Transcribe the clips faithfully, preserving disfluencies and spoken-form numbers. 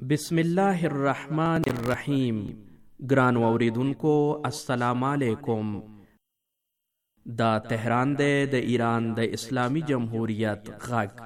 بسم الله الرحمن الرحیم. ګرانو اوریدونکو السلام علیکم. دا تهران دی د ایران د اسلامی جمهوریت غږ.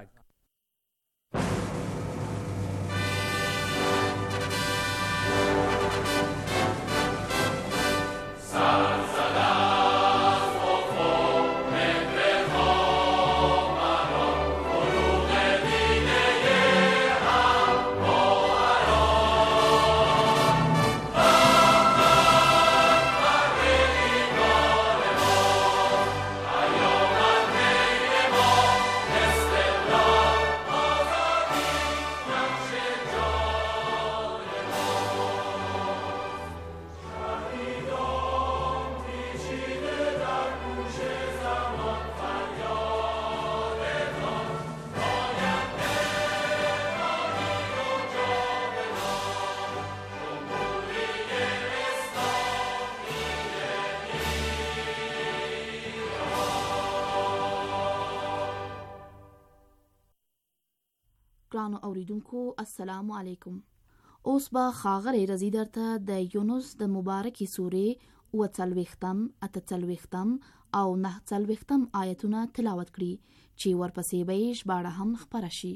ګرانو اوریدونکو السلام علیکم. اوس به ښاغلی رضی درته د یونس د مبارکې سورې اووه څلوېښتم، اته څلوېښتم او نهه څلوېښتم آیتونه تلاوت کړي چې ورپسې به یې ژباړه هم خپره شي.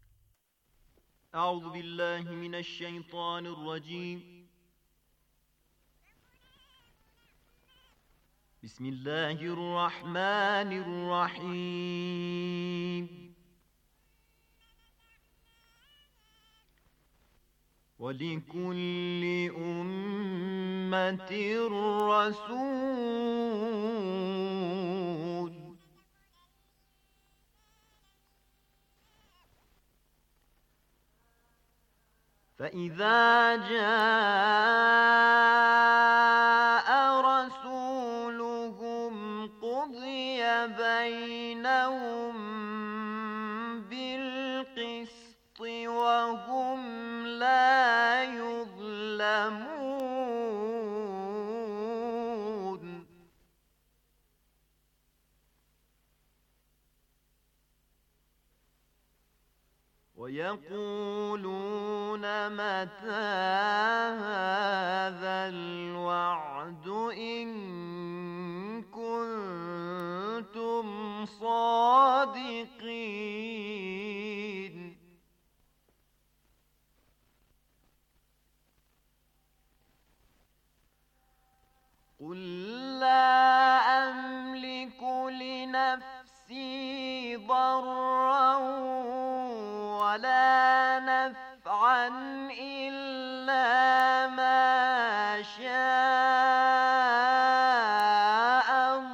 اعوذ بالله من الشیطان الرجیم. بسم الله الرحمن الرحیم. وَلِكُلِّ أُمَّةٍ رَّسُولٌ فَإِذَا جَاءَ رَسُولُهُمْ قُضِيَ بَيْنَهُم بِالْقِسْطِ وَهُمْ لا يظلمون. ويقولون متى هذا الوعد إن كنتم صادقين. قل لا أملك لنفسي ضرا ولا نفعا إلا ما شاء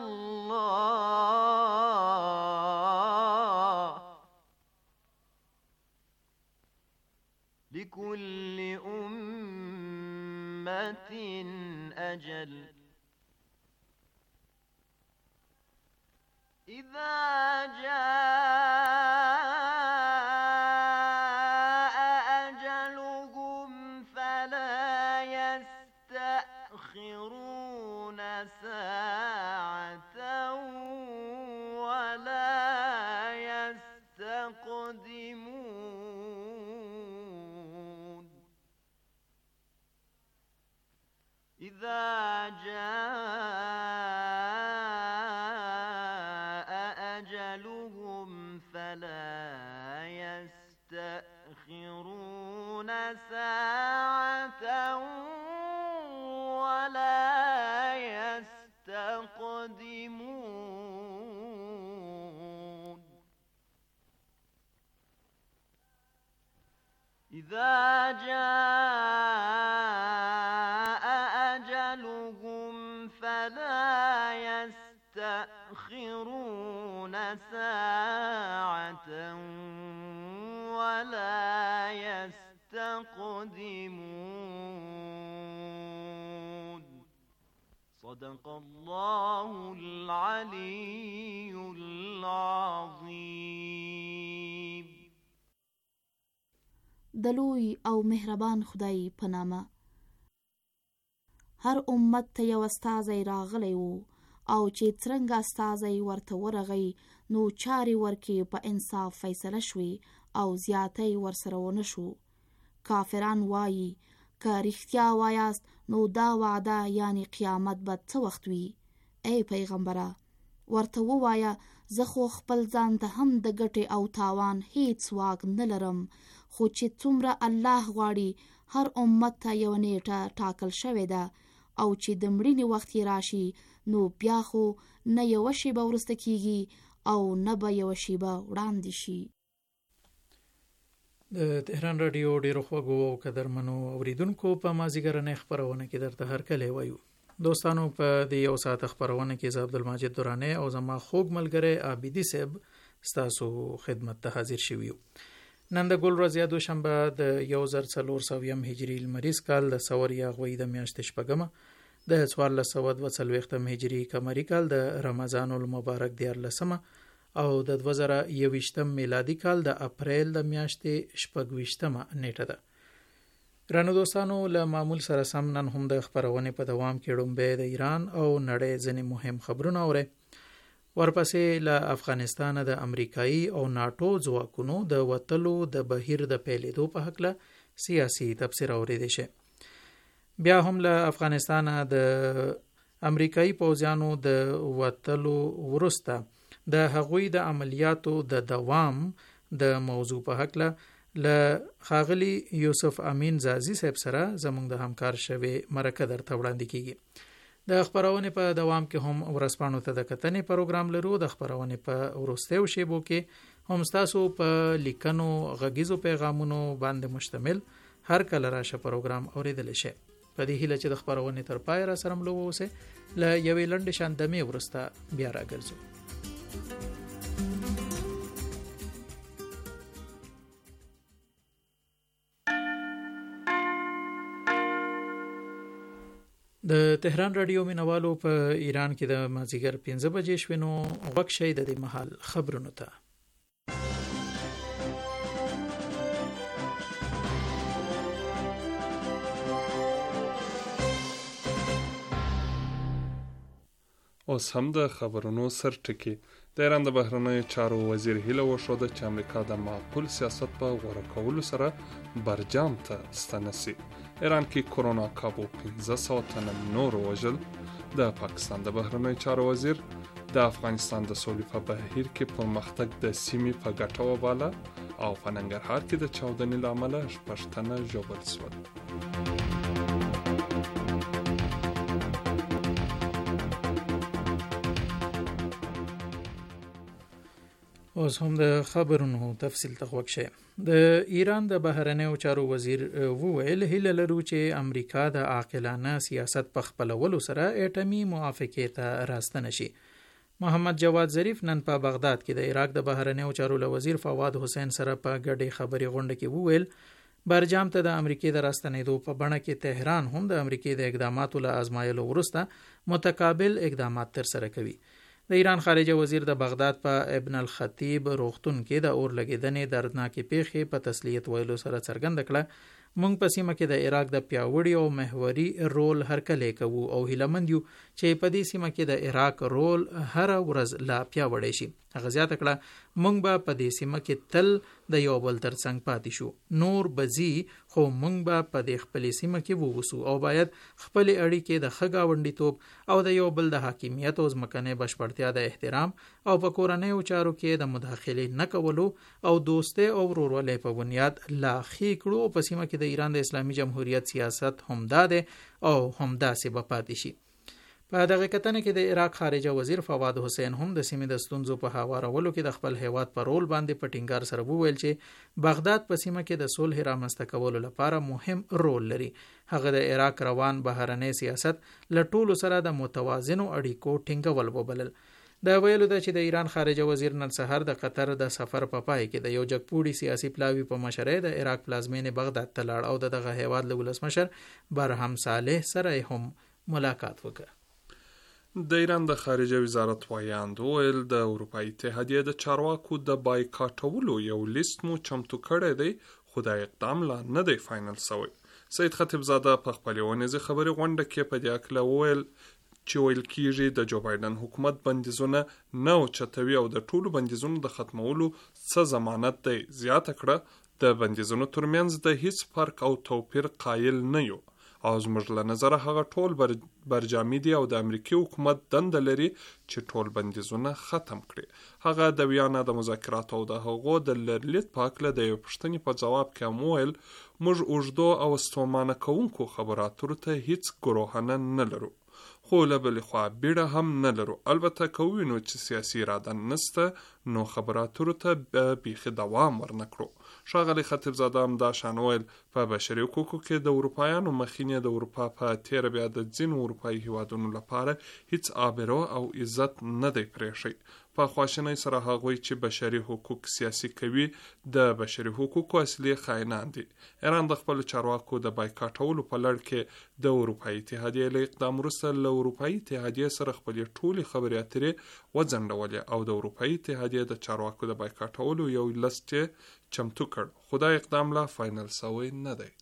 الله. لكل أمة أجل. إذا جاء أجلهم فلا يستأخرون ساعة ولا يستقدمون. إذا جاء أجلهم فلا يستأخرون ساعة ولا يستقدمون. إذا جاء أجلهم فلا يستأخرون ساعة ولا يستقدمون. صدق الله العلي العظيم. د لوی او مهربان خدای په نامه. هر امت ته یو استازی راغلی و او چې څرنګه استازی ورته ورغی نو چارې ورکې په انصاف فیصله شوې او زیاتی ورسره ونه شو. کافران وایي که رښتیا وایاست نو دا وعده یعنی قیامت به څه وخت وي؟ ای پیغمبره ورته ووایه زه خو خپل ځان ته هم د ګټې او تاوان هیڅ واک نه لرم، خو چې څومره الله غواړي هر امت ته یو نیټه ټاکل شوې ده او چې د مړینې وخت یې راشي نو بیا خو نه یوه شیبه وروسته کیږي او نه به یوه شیبه وړاندې شي. د تهران رادیو ډیرو خوږو او قدرمنو اوریدونکو په مازیګرنۍ خپرونه کې درته هرکلی وایو. دوستانو په دې یو ساعت خپرونه کې زه عبدالمجید درانی او زما خوږ ملګری عابدي صاحب ستاسو خدمت ته حاضر شوي یو. نن د ګل ورځ یا دوشنبه د یو زر څلور سویم هجري لمریز کال د سور یا غوی د میاشتې شپږمه د څوارلس سوه دوه څلوېښتم هجري قمري کال د رمضان المبارک دیارلسمه او د دوه زره یوویشتم میلادي کال د اپریل د میاشتې شپږویشتمه نیټه ده. ګرانو دوستانو له معمول سره سم نن هم د خپرونې په دوام کې ډومبی د ایران او نړۍ ځینې مهم خبرونه اورئ. ورپسې له افغانستانه د امریکایي او ناټو ځواکونو د وتلو د بهیر د پیلېدو په هکله سیاسي تبصره اورېدی شي. بیا هم له افغانستانه د امریکایي پوځیانو د وتلو وروسته د هغوی د عملیاتو د دوام د موضوع په هکله له ښاغلي یوسف امین زازي صاحب سره زموږ د همکار شوې مرکه درته وړاندې کیږي. د خپرونې په دوام کې هم ورځپاڼو ته د کتنې پروګرام لرو. د خپرونې په وروستیو شیبو کې هم ستاسو په لیکنو غږیزو پیغامونو باندې مشتمل هر کله راشه پروګرام اوریدلی شي. په دې هیله چې د خپرونې تر پای را سره ملو اوسئ. له یوې لنډې شاندمې وروسته بیا راګرځو. د تهران رادیو مینوالو په ایران کې د مازیګر پنځه بجې شوې نو غوږ شئ د دې مهال خبرونو ته. اوس هم د خبرونو سرټکي. د ایران د بهرنیو چارو وزیر هیله وښوده چې امریکا د معقول سیاست په غوره کولو سره برجام ته ستنه سي. ایران کې کرونا کابو پنځه سوه تنه نور وژل. د پاکستان د بهرنیو چارو وزیر د افغانستان د سولې په بهیر کې پرمختګ د سیمې په ګټه وباله او په ننګرهار کې د چاودنې له امله شپږ تنه ژوبل شول. اوس هم د خبرونو تفصیل ته غوږ شئ. د ایران د بهرنیو چارو وزیر وویل هیله لرو چې امریکا د عاقلانه سیاست په خپلولو سره اټومي موافقې ته راستنه شي. محمد جواد ظریف نن په بغداد کې د عراق د بهرنیو چارو له وزیر فواد حسین سره په ګډې خبري غونډه کې وویل برجام ته د امریکای د راستنېدو په بڼه کې تهران هم د امریکای د اقداماتو له آزمایلو وروسته متقابل اقدامات ترسره کوي. د ایران خارجه وزیر د بغداد په ابن الخطیب روغتون کې د اور لګیدنې دردناکې پیښې په تسلیت ویلو سره څرګنده کړه موږ په سیمه کې د عراق د پیاوړي او محوري رول هرکلی کوو او هیلهمند یو چې په دې سیمه کې د عراق رول هر ورځ لا پیاوړی شي. هغه زیاته کړه موږ به په دې سیمه کې تل د یو بل ترڅنګ پاتې شو. نور بزی خو موږ به په دې خپلې سیمه کې ووسو او باید خپلې اړیکې د ښه ګاونډیتوب او د یو بل د حاکمیت او ځمکنۍ بشپړتیا د احترام او په کورنیو چارو کې د مداخلې نه کولو او دوستۍ او ورورولۍ په بنیاد لا ښې کړو. په سیمه کې د ایران د اسلامي جمهوریت سیاست همدا دی او همداسې به پاتې شي. په دغه کتنه کې د عراق خارجه وزیر فواد حسین هم د سیمې د ستونزو په هوارولو کې د خپل هیواد پر رول باندې په ټینګار سره وویل چې بغداد په سیمه کې د صلح رامنځته کولو لپاره مهم رول لري. هغه د عراق روان بهرنی سیاست له ټولو سره د متوازنو اړیکو ټینګول وبلل. د ویلو ده چې د ایران خارجه وزیر نن سحر د قطر د سفر په پای کې د یو جګپوړي سیاسي پلاوي په مشرۍ د عراق پلازمینې بغداد ته لاړ او دغه هیواد له ولسمشر برهم صالح سره هم ملاقات وکړ. د ایران د خارجه وزارت وایاند ویل د اروپایي اتحادیې د چارواکو د بایکاټولو یو لیست مو چمتو کړی دی خو د اقدام لا نه دی فاینل شوی. سید خطیبزاده په خپلې ونیزې خبرې غونډه کې په دې اکله وویل چې ویل کېږي د جو بایدن حکومت بندیزونه نه اوچتوي او د ټولو بندیزونو د ختمولو څه ضمانت دی. زیاته کړه د بندیزونو ترمنځ د هیڅ فرق او توپیر قایل نه یو او زموږ له نظره هغه ټول بر برجامي دي او د امریکایي حکومت دنده لري چې ټول بندیزونه ختم کړي. هغه د ویانا د مذاکراتو او د هغو د لرلید په هکله د یوې پوښتنې په ځواب کې هم وویل موږ اوږدو او ستومانه کوونکو خبرو اترو ته هیڅ ګروهنه نه لرو، خو له بلې خوا بیړه هم نه لرو. البته که ووینو چې سیاسي اراده نسته نو خبرو اترو ته به بیخي دوام ورنکړو. ښاغلی خطیبزاده همدا شان وویل په بشري حقوقو کې د اروپایانو مخینې د اروپا په تیره بیا د ځینو اروپایي هیوادونو لپاره هیڅ آبرو او عزت نه دی پرېښی. په خواشینۍ سره هغوی چې بشري حقوق سیاسي کوي د بشري حقوقو اصلي خاینان دي. ایران د خپلو چارواکو د بایکاټولو په لړ کې د اروپایي اتحادیې له اقدام وروسته له اروپایي اتحادیې سره خپلې ټولې خبرې اترې وځنډولې او د اروپایي اتحادیې د چارواکو د بایکاټولو یو لست چمتو کړ، خو دا اقدام لا فاینل سوی نه دی.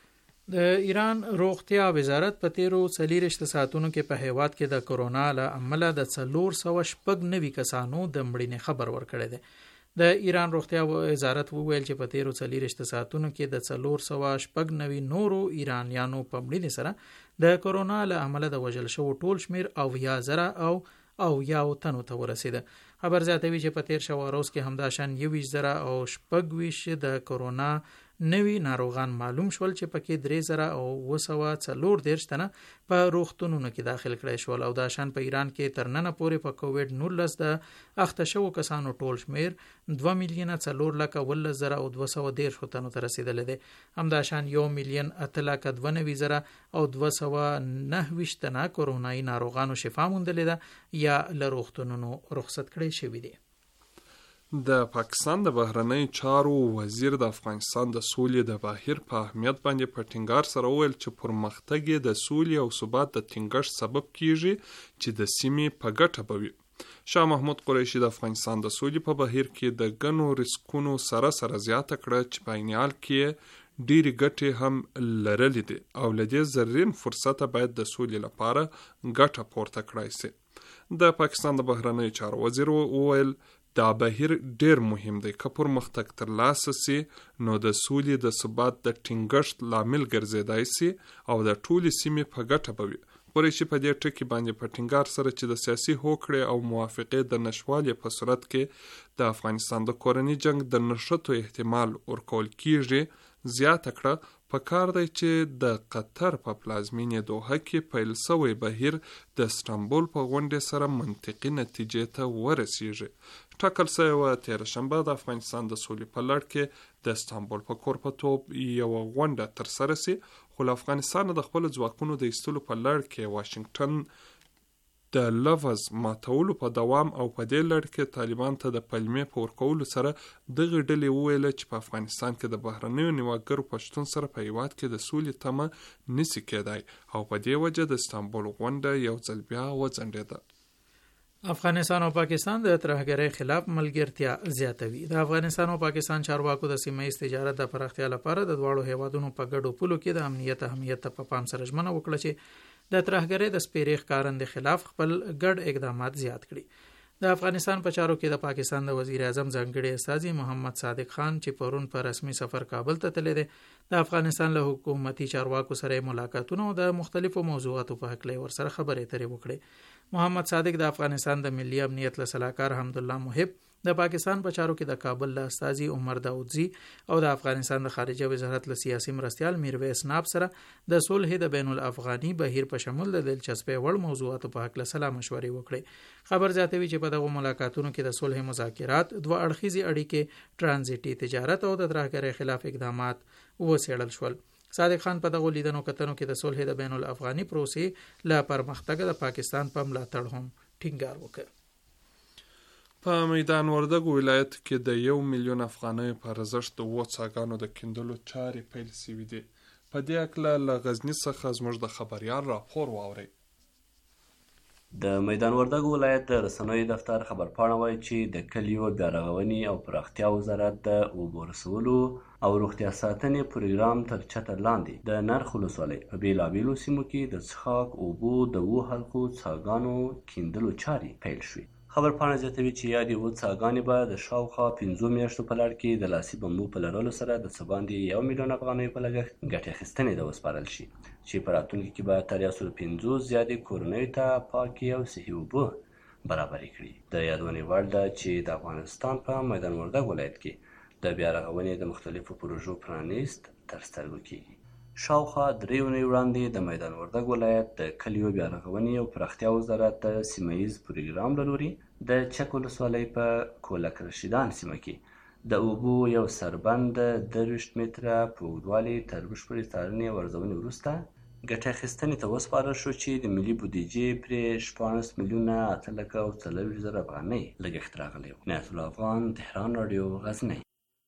د ایران روغتیا وزارت په تیرو څلېرویشت ساعتونو کې په هیواد کې د کرونا له امله د څلور سوه شپږ نوي کسانو د مړینې خبر ورکړی دی. د ایران روغتیا وزارت وویل چې په تیرو څلېرویشت ساعتونو کې د څلور سوه شپږ نوي نورو ایرانیانو په مړینې سره د کرونا له امله د وژل شوو ټول شمیر اویا زره او او یاو تنو ته ورسیده. خبر زیاتوي چې په تیر شوه روز کې همداشان یویشت زره او شپږ ویشت د کرونا نوي ناروغان معلوم شول چې پکې درې زره او اوه سوه څلور دېرش تنه په روغتونونو کې داخل کړای شول او دا شان په ایران کې تر ننه پورې په کووډ نولس د اخته شوو کسانو ټول شمیر دوه میلیونه څلور لکه اوولس زره او دوه سوه دېرش تنو ته رسیدلی دی. همداشان یو میلیون اته لکه دوه نوي زره او دوه سوه نهه ویشت تنه کرونایي ناروغانو شفا موندلې ده یا له روغتونونو رخصت کړی شوي دي. د پاکستان د بهرنۍ چارو وزیر د افغانستان د سولې د بهیر په اهمیت باندې په ټینګار سره وویل چې پرمختګ یې د سولې او ثبات د ټینګښت سبب کیږي چې د سیمې په ګټه به وي. شاه محمود قریشي د افغانستان د سولې په بهیر کې د ګڼو ریسکونو سره سره زیاته کړه چې په عین حال کې ډېرې ګټې هم لرلې دي او له دې زرین فرصته باید د سولې لپاره ګټه پورته کړای سي. د پاکستان د بهرنۍ چارو وزیر وویل دا بهیر ډیر مهم دی، که پرمختګ ترلاسه سي نو د سولې د ثبات د ټینګښت لامل ګرځېدای سي او د ټولې سیمې په ګټه به وي. قریشي په دې ټکي باندې په ټینګار سره چې د سیاسي هوکړې او موافقې د نشوالي په صورت کې د افغانستان د کورني جنگ د نښتو احتمال ورکول کیږي زیاته کړه. په کار دی چې د قطر په پلازمینې دوحه کې پیل سوی بهیر د استانبول په غونډې سره منطقي نتیجې ته ورسیږي. ټاکل سوی وه تېره شنبه د افغانستان د سولې په لړ کې د استانبول په کوربهتوب یوه غونډه ترسره سي، خو له افغانستانه د خپلو ځواکونو د ایستلو په لړ کې واشنګټن د لفظ ماتولو په دوام او په دې لړ کې طالبان ته د پلمې په ورکولو سره دغه ډلې وویله چې په افغانستان کې د بهرنیو نیواګرو په شتون سره په هیواد کې د سولې تمه نسي کېدای او په دې وجه د استانبول غونډه یو ځل بیا وځنډېده. افغانستان او پاکستان د ترهګرۍ خلاف ملګرتیا زیاتوي. د افغانستان او پاکستان چارواکو د سیمه ایز تجارت د پراختیا لپاره د دواړو هیوادونو په ګډو پولو کې د امنیت اهمیت په پام سره ژمنه وکړه چې د ترهګرۍ د سپېرې ښکارندې خلاف خپل ګډ اقدامات زیات کړي. د افغانستان په چارو کې د پاکستان د وزیر اعظم ځانګړي استازي محمد صادق خان چې پرون په رسمي سفر کابل ته تللی دی د افغانستان له حکومتي چارواکو سره ملاقاتونه او د مختلفو موضوعاتو په هکله ورسره خبرې اترې وکړې. محمد صادق د افغانستان د ملي امنیت له سلاکار حمدالله محب، د پاکستان په چارو کې د کابل له استازي عمر داودزي او د افغانستان د خارجه وزارت له سیاسي مرستیال میرویس ناب سره د صلح د بین الافغاني بهیر په شمول د دلچسپۍ وړ موضوعاتو په هکله سلا مشورې وکړې. خبر زیاتوي چې په دغو ملاقاتونو کې د صلح مذاکرات، دوه اړخیزې اړیکې، ترانزیټي تجارت او د ترهګرۍ خلاف اقدامات وڅېړل شول. صادق خان په دغو لیدنو کتنو کې د صلح د بین الافغاني پروسې له پرمختګ د پاکستان په ملاتړ هم ټینګار وکړ. په میدان وردګ ولایت کې د یو میلیون افغانیو په ارزښت د اووه څاګانو د کیندلو چارې پیل شوي دي. په دې هکله له غزني څخه زموږ د خبریال راپور واورئ. د میدان وردګ ولایت د رسنیو دفتر خبرپاڼه وایي چې د کلیو بیارغونې او پراختیا وزارت د اوبو رسولو او روغتیا ساتنې پروګرام تر چتر لاندې د نرخ ولسوالۍ په بېلابېلو سیمو کې د څښاک اوبو د اوو حلقو څاګانو کیندلو چارې پیل شوې. خبرپاڼه زیاتوي چې یادې اووه څاګانې به د شاوخوا پنځو میاشتو په لړ کې د لاسي بمبو په لرلو سره د څه باندې یو میلیون افغانیو په لګښت ګټې اخیستنې ته وسپارل شي چې په راتلونکي کې به تر یو سلو پنځوس زیاتې کورنیو ته پاکې او صحي اوبه برابرې کړي. د یادونې وړ ده چې د افغانستان په میدان وردګ ولایت کې د بیا رغونې د مختلفو پروژو پرانیست تر سترګو کېږي. شاوخوا درې اونۍ وړاندې د میدان وردګ ولایت د کلیو بیا رغونې او پراختیا وزارت د سیمه ییز پروګرام له لوري د چک ولسوالۍ په کولک رشیدان سیمه کې د اوبو یو سربند د درویشت متره په اوږدوالي تر بشپړې څارنې او ارزونې وروسته ګټې اخیستنې ته وسپارل شو چې د ملي بودیجې پرې شپاړس میلیونه اته لکه او څلوېښت زره افغانۍ لګښت راغلی و. نعمت الله افغان، تهران راډیو، غزنی.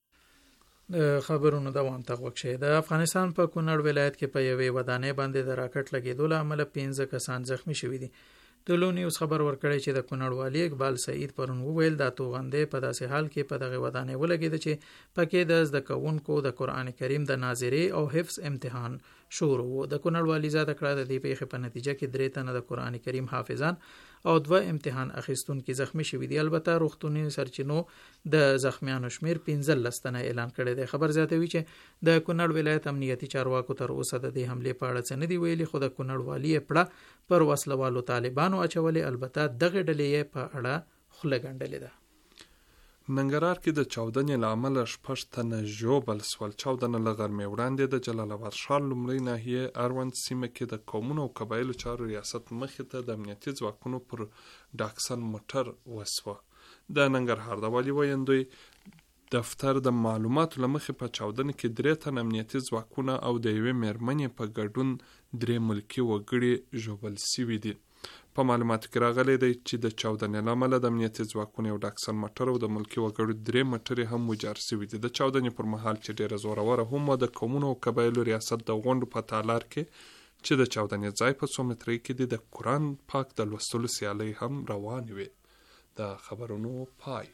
د خبرونو دوام ته غوږ شئ. د افغانستان په کونړ ولایت کې په یوې ودانۍ باندې د راکټ لګېدو له امله پنځه کسان زخمی شوي دي. د لو نیوز خبر ورکړی چې د کونړ والي اقبال سعید پرون وویل دا توغندې په داسې حال کې په دغه ودانۍ ولګېده چې پکې د زده کوونکو د قرآن کریم د ناظرې او حفظ امتحان شروع و. د کونړ والي زیاته کړه د دې پیښې په نتیجه کې درې تنه د قرآن کریم حافظان او دوه امتحان اخیستونکي زخمی شوي دي. البته روغتوني سرچینو د زخمیانو شمیر پنځلس تنه اعلان کړی دی. خبر زیاتوي چې د کونړ ولایت امنیتي چارواکو تر اوسه د دې حملې په اړه څه نه دي ویلي، خو د کونړ والي یې پړه پر وسلوالو طالبانو اچولې. البته دغه ډلې یې په اړه خوله ګنډلې ده. ننګرهار کې د چاودنې له امله شپږ تنه ژوبل سول. چاودنه له غرمې وړاندې د جلال آباد ښار لومړۍ ناحیې اړوند سیمه کې د قومونو او قبایلو چارو ریاست مخې ته د امنیتي ځواکونو پر ډاکسن موټر وسوه. د ننګرهار د والي ویندوی دفتر د معلوماتو له مخې په چاودنه کې درې تن امنیتي ځواکونه او د یوې میرمنې په ګډون درې ملکي وګړي ژوبل سوي دي. په معلوماتو کې راغلی دی چې د چاودنې له امله د امنیتي ځواکونو یو ډاکسن موټر او د ملکي وګړو درې موټرې هم ویجاړ سوي دي. د چاودنې پر مهال چې ډېره زوروره هم وه، د قومونو او قبایلو ریاست د غونډو په تالار کې چې د چاودنې ځای په څو مترۍ کې دی د قرآن پاک د لوستلو سیالۍ هم روانې وې. د خبرونو پای.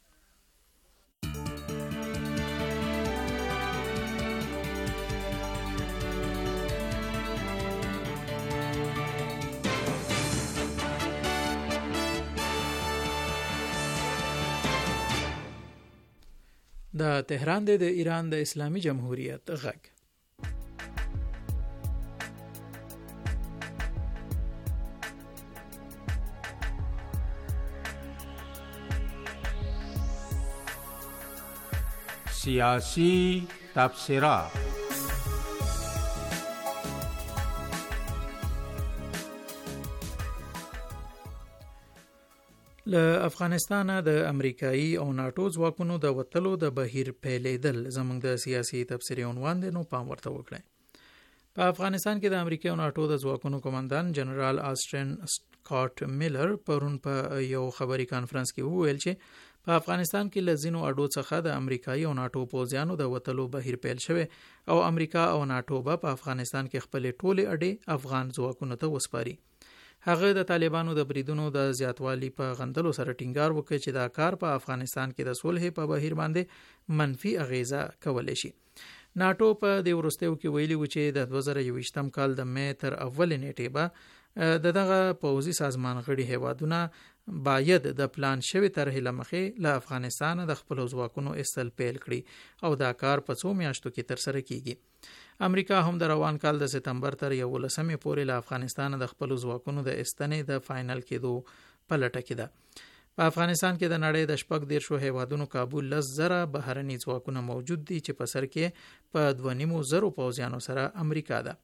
د تهران د ایران د اسلامي جمهوریت غږ. سیاسی تبصرات. له افغانستانه د امریکایي او ناټو ځواکونو د وتلو د بهیر پیلېدل زموږ د سیاسي تبصرې عنوان دی، نو پام ورته وکړئ. په افغانستان کې د امریکا او ناټو د ځواکونو قومندان جنرال آسټن سکاټ میلر پرون په یو خبري کانفرنس کې وویل چې په افغانستان کې له ځینو اډو څخه د امریکایي او ناټو پوځیانو د وتلو بهیر پیل شوی او امریکا او ناټو به په افغانستان کې خپلې ټولې اډې افغان ځواکونو ته وسپاري. هغه د طالبانو د بریدونو د زیاتوالي په غندلو سره ټینګار وکړ چې دا کار په افغانستان کې د صلح په بهیر باندې منفي اغیزه کولی شي. ناټو په دې وروستیو کې ویلي و چې د دوه زره یوویشتم کال د مې تر اولې نیټې به د دغه پوځي سازمان غړي هیوادونه باید د پلان شوی طرحې له مخې له افغانستان د خپلو ځواکونو ایستل پیل کړي او دا کار په څو میاشتو کې ترسره کیږي. امریکا هم د روان کال د سپتمبر تر یولسمې پورې له افغانستان د خپلو ځواکونو د ایستنې د فاینل کېدو په لټه کې ده. په افغانستان کې د نړۍ د شپږ دیرشو هیوادونو کابل لس زره بهرني ځواکونه موجود دي چې په سر کې په دوه نیمو زرو پوځیانو سره امریکا ده.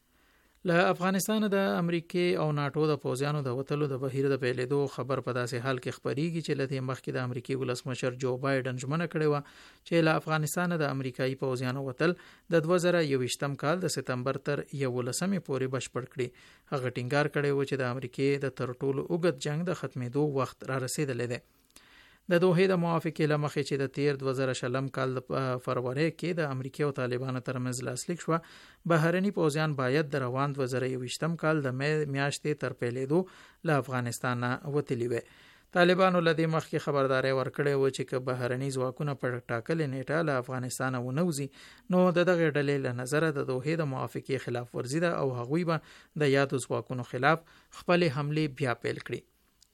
له افغانستان د امریکای او ناټو د پوځیانو د وتلو د بهیر د پیلېدو خبر په داسې حال کې خبرېږي چې لدې مخکې د امریکای ولسمشر جو بایدن ژمنه کړې وه چې له افغانستان د امریکایي پوځیانو وتل د دوه زره یوویشتم کال د سپتمبر تر یولسمې پورې بشپړ کړي. هغه ټینګار کړی و چې د امریکای د تر ټولو اوږد جنگ د ختمېدو وخت را رسېدلی دی. د دوحې د موافقې له مخې چې د تیر دوه زره شلم کال د فروری کې د امریکا او طالبانو ترمنځ لاسلیک شوه، بهرني پوځیان باید د روان دوه زره یوویشتم کال د مې میاشتې تر پیلېدو له افغانستان وتلي وي. طالبانو له دې مخکې خبرداری ورکړی و چې که بهرني ځواکونه په ټاکلې نیټه له افغانستان ونوځي نو د دغې ډلې له نظره د دوحې د موافقې خلاف ورزي ده او هغوی به د یادو ځواکونو خلاف خپلې حملې بیا پیل کړي.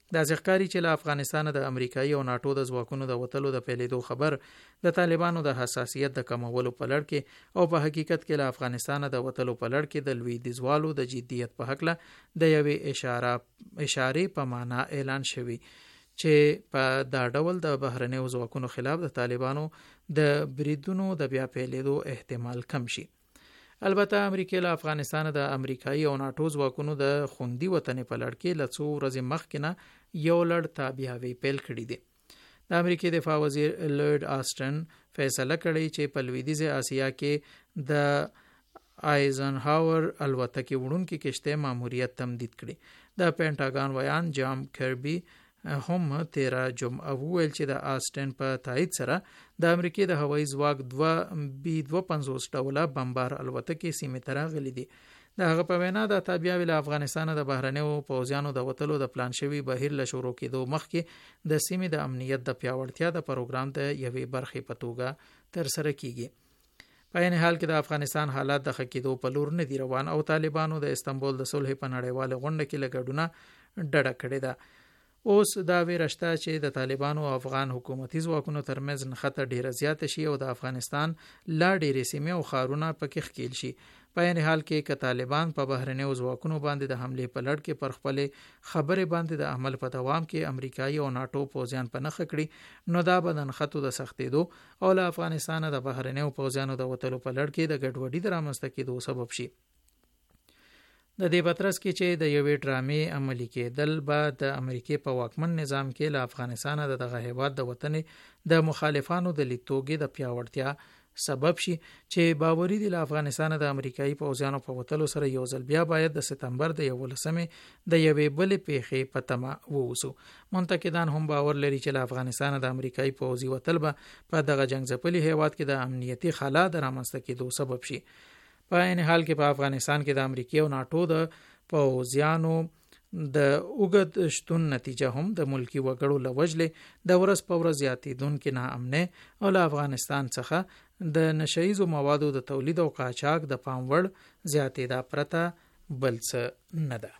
د ځخکاری چې له افغانستان د امریکایي او ناتو د ځواکونو د وټلو د پیلېدو خبر د طالبانو د حساسیت د کمولو په لړ کې او په حقیقت کې له افغانستان د وټلو په لړ کې د لوی دیزوالو د جدیت په حق له د یوې اشاره اشاره په معنا اعلان شوی چې په دا ډول د بهرنیو ځواکونو خلاف د طالبانو د بریدونو د بیا پیلېدو احتمال کم شي. البته امریکا له افغانستان د امریکایي او ناتو ځواکونو د خوندي وطن په لړ کې له څو ورځې مخکې نه یو لړ تابعیاوي پیل کړي دي. د امریکای دفاع وزیر لارډ آسټن فیصله کړې چې په لویدیځه آسیا کې د آیزنهاور الوتکې وړونکي کشته ماموریت تمدید کړي. د پینټاګان ویان جام کربي هم تیرا جمعه وویل چې د آسټن په تایید سره د امریکای د هوایي ځواک دوه بي دوه پنځوس ډوله بمبار الوتکې سیمې ته راغلي دي. د هغه په وینا د تابعیاوي له افغانستان د بهرنیو پوځیانو د وټلو د پلان شوی بهیر له شروع کېدو مخکې د سیمې د امنیت د پیاوړتیا د پروګرام د یوې برخې په توګه تر سره کیږي. په عین حال کې د افغانستان حالات د خکېدو په لور نه دی روان او طالبانو د استنبول د صلح په نړیواله غونډه کې لګډونه ډډه کړې ده. اوس دا ویرشته چې د طالبانو او افغان حکومتي ځواکونو ترمنځ نښته ډیره زیاته شي او د افغانستان لا ډیرې سیمې او ښارونه پکې ښکېل شي. په عین حال کې که طالبان په بهرنیو ځواکونو باندې د حملې په لړ کې پر خپلې خبرې باندې د عمل په دوام کې امریکایي او ناتو پوځیان په نښه کړي نو دا به د نښتو د سختېدو او له افغانستان د بهرنیو پوځیانو د وټلو په لړ کې د ګډوډۍ د رامنځته کېدو سبب شي. د دې پترس کې چې د یوې ډرامې عملي کېدل به د امریکای په واکمن نظام کې له افغانستان د دغه هیواد د وطن د مخالفانو د لیدتوګې د پیاوړتیا سبب شي چې باوري دي له افغانستان د امریکایي پوځیانو په وټلو سره یو ځل بیا باید د سپتمبر د یولسمې د یوې بلې پیښې په تمه ووسو. منتقدان هم باور لري چې له افغانستان د امریکایي پوځي وټل به په دغه جنگ ځپلي هیواد کې د امنیتي خلا د رامنځته کېدو سبب شي. په عین حال کې په افغانستان کې د امریکای او ناتو د پوځیانو د اوږد شتون نتیجه هم د ملکی وګړو لوجلې د ورځ په ورځ زیاتېدونکې ناامنۍ او له افغانستان څخه د نشهیزو موادو د تولید او قاچاق د پام وړ زیاتېدا پرته بل څه نه ده.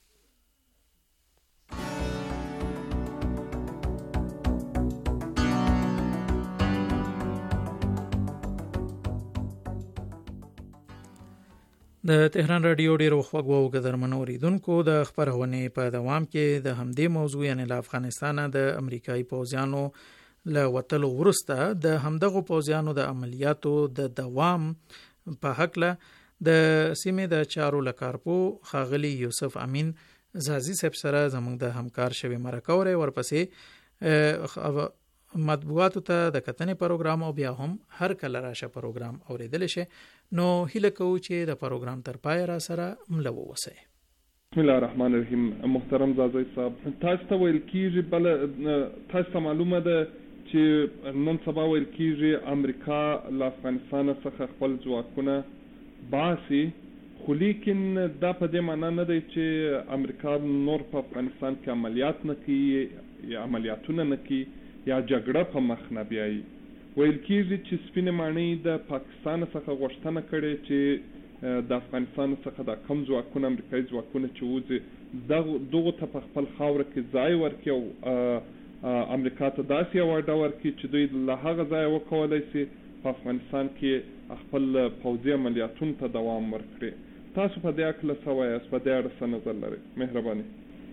د تهران رادیو ډیرو خوږو قدرمنو اوریدونکو د خبرونه په دوام کې د همدې موضوع یعنی له افغانستان د امریکایي پوځیانو له وټلو وروسته د همدغه پوځیانو د عملیاتو د دوام په حق له د سیمې د چارو لکارپو خاغلی یوسف امین زازی صاحب سره زموږ د همکار شوی مرکه ورپسې مطبوعاتو ته د کتنې پروګرام او بیا هم هر کله راشه پروګرام اوریدل شي. نو هیله کوو چې د پروګرام تر پای را سره ملو ووسئ. بسم الله الرحمن الرحیم. محترم زازی صاحب، تاسو ته ویل کیږي بل تاسو ته معلومه ده چې نن سبا ویل کیږي امریکا له افغانستان څخه خپل ځواکونه باسي، خو لیکن دا په دې معنی نه دی چې امریکا نور په افغانستان کې عملیات نه کوي یا عملیاتونه نه کوي یا جګړه په مخ نه بیایي. ویل کیږي چې سپینې ماڼۍ د پاکستان څخه غوښتنه کړې چې د افغانستان څخه د کم ځواکونه امریکایي ځواکونه چې وځي دغو ته په خپل خاوره کې ځای ورکړي او امریکا ته داسې یو اډه ورکړي چې دوی له هغه ځایه وکولی شي په افغانستان کې خپل پوځي عملیاتونو ته دوام ورکړي. تاسو په دې هکله څه وایاست؟ په دې اړه څه نظر لرئ؟ مهرباني.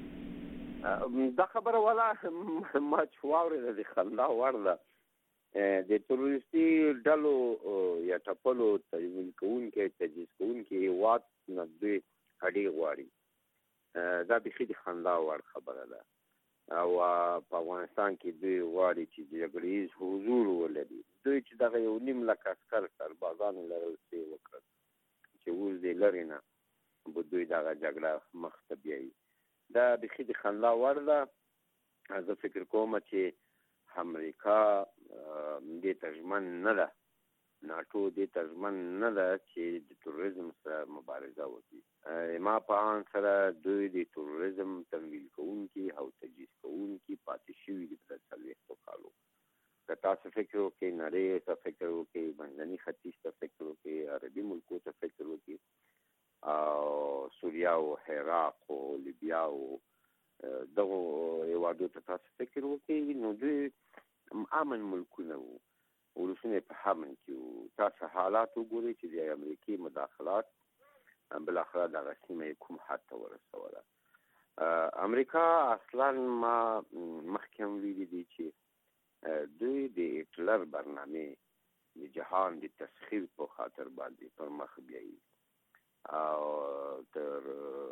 دا خبره والا ما چې واورېده د خندا وړ ده. د تروریستي ډلو یا ټپلو تجویز کوونکي تجهیز کوونکي هېواد نه دوی هډې غواړي. دا بیخي د خندا وړ خبره ده او په افغانستان کې دوی غواړي چې جګړیز حضور ولري. دوی چې دغه یو نیم لک عسکر سربازان لرل څه وکړل چې اوس د لرې نه به دوی دغه جګړه مخ ته بیایي. دا بیخي د خندا وړ ده. زه فکر کوم چې امریکا دې ته ژمن نه ده، ناټو دې ته ژمن نه ده چې د تروریزم سره مبارزه وکړي. ما په آن سره دوی د تروریزم تمویل کوونکي او تجهیز کوونکي پاتې شوي دي په څلوېښتو کالو. که تاسو فکر وکړئ، نړۍ ته فکر وکړئ، منځني ختیځ ته فکر وکړئ، عربي ملکو ته فکر وکړئ، او سوریا او عراق او لیبیا او دغه هیوادو ته تاسو فکر وکړئ نو دوی امن ملکونه وو، ولسونه په امن کې وو. تاسو حالات وګورئ چې د امریکای مداخلات بالاخره دغه سیمه کوم حد ته ورسوله. امریکا اصلا ما مخکې هم ویلي دي چې دوی د هټلر برنامه د جهان د تسخیر په خاطر باندې پر مخ بیایي او تر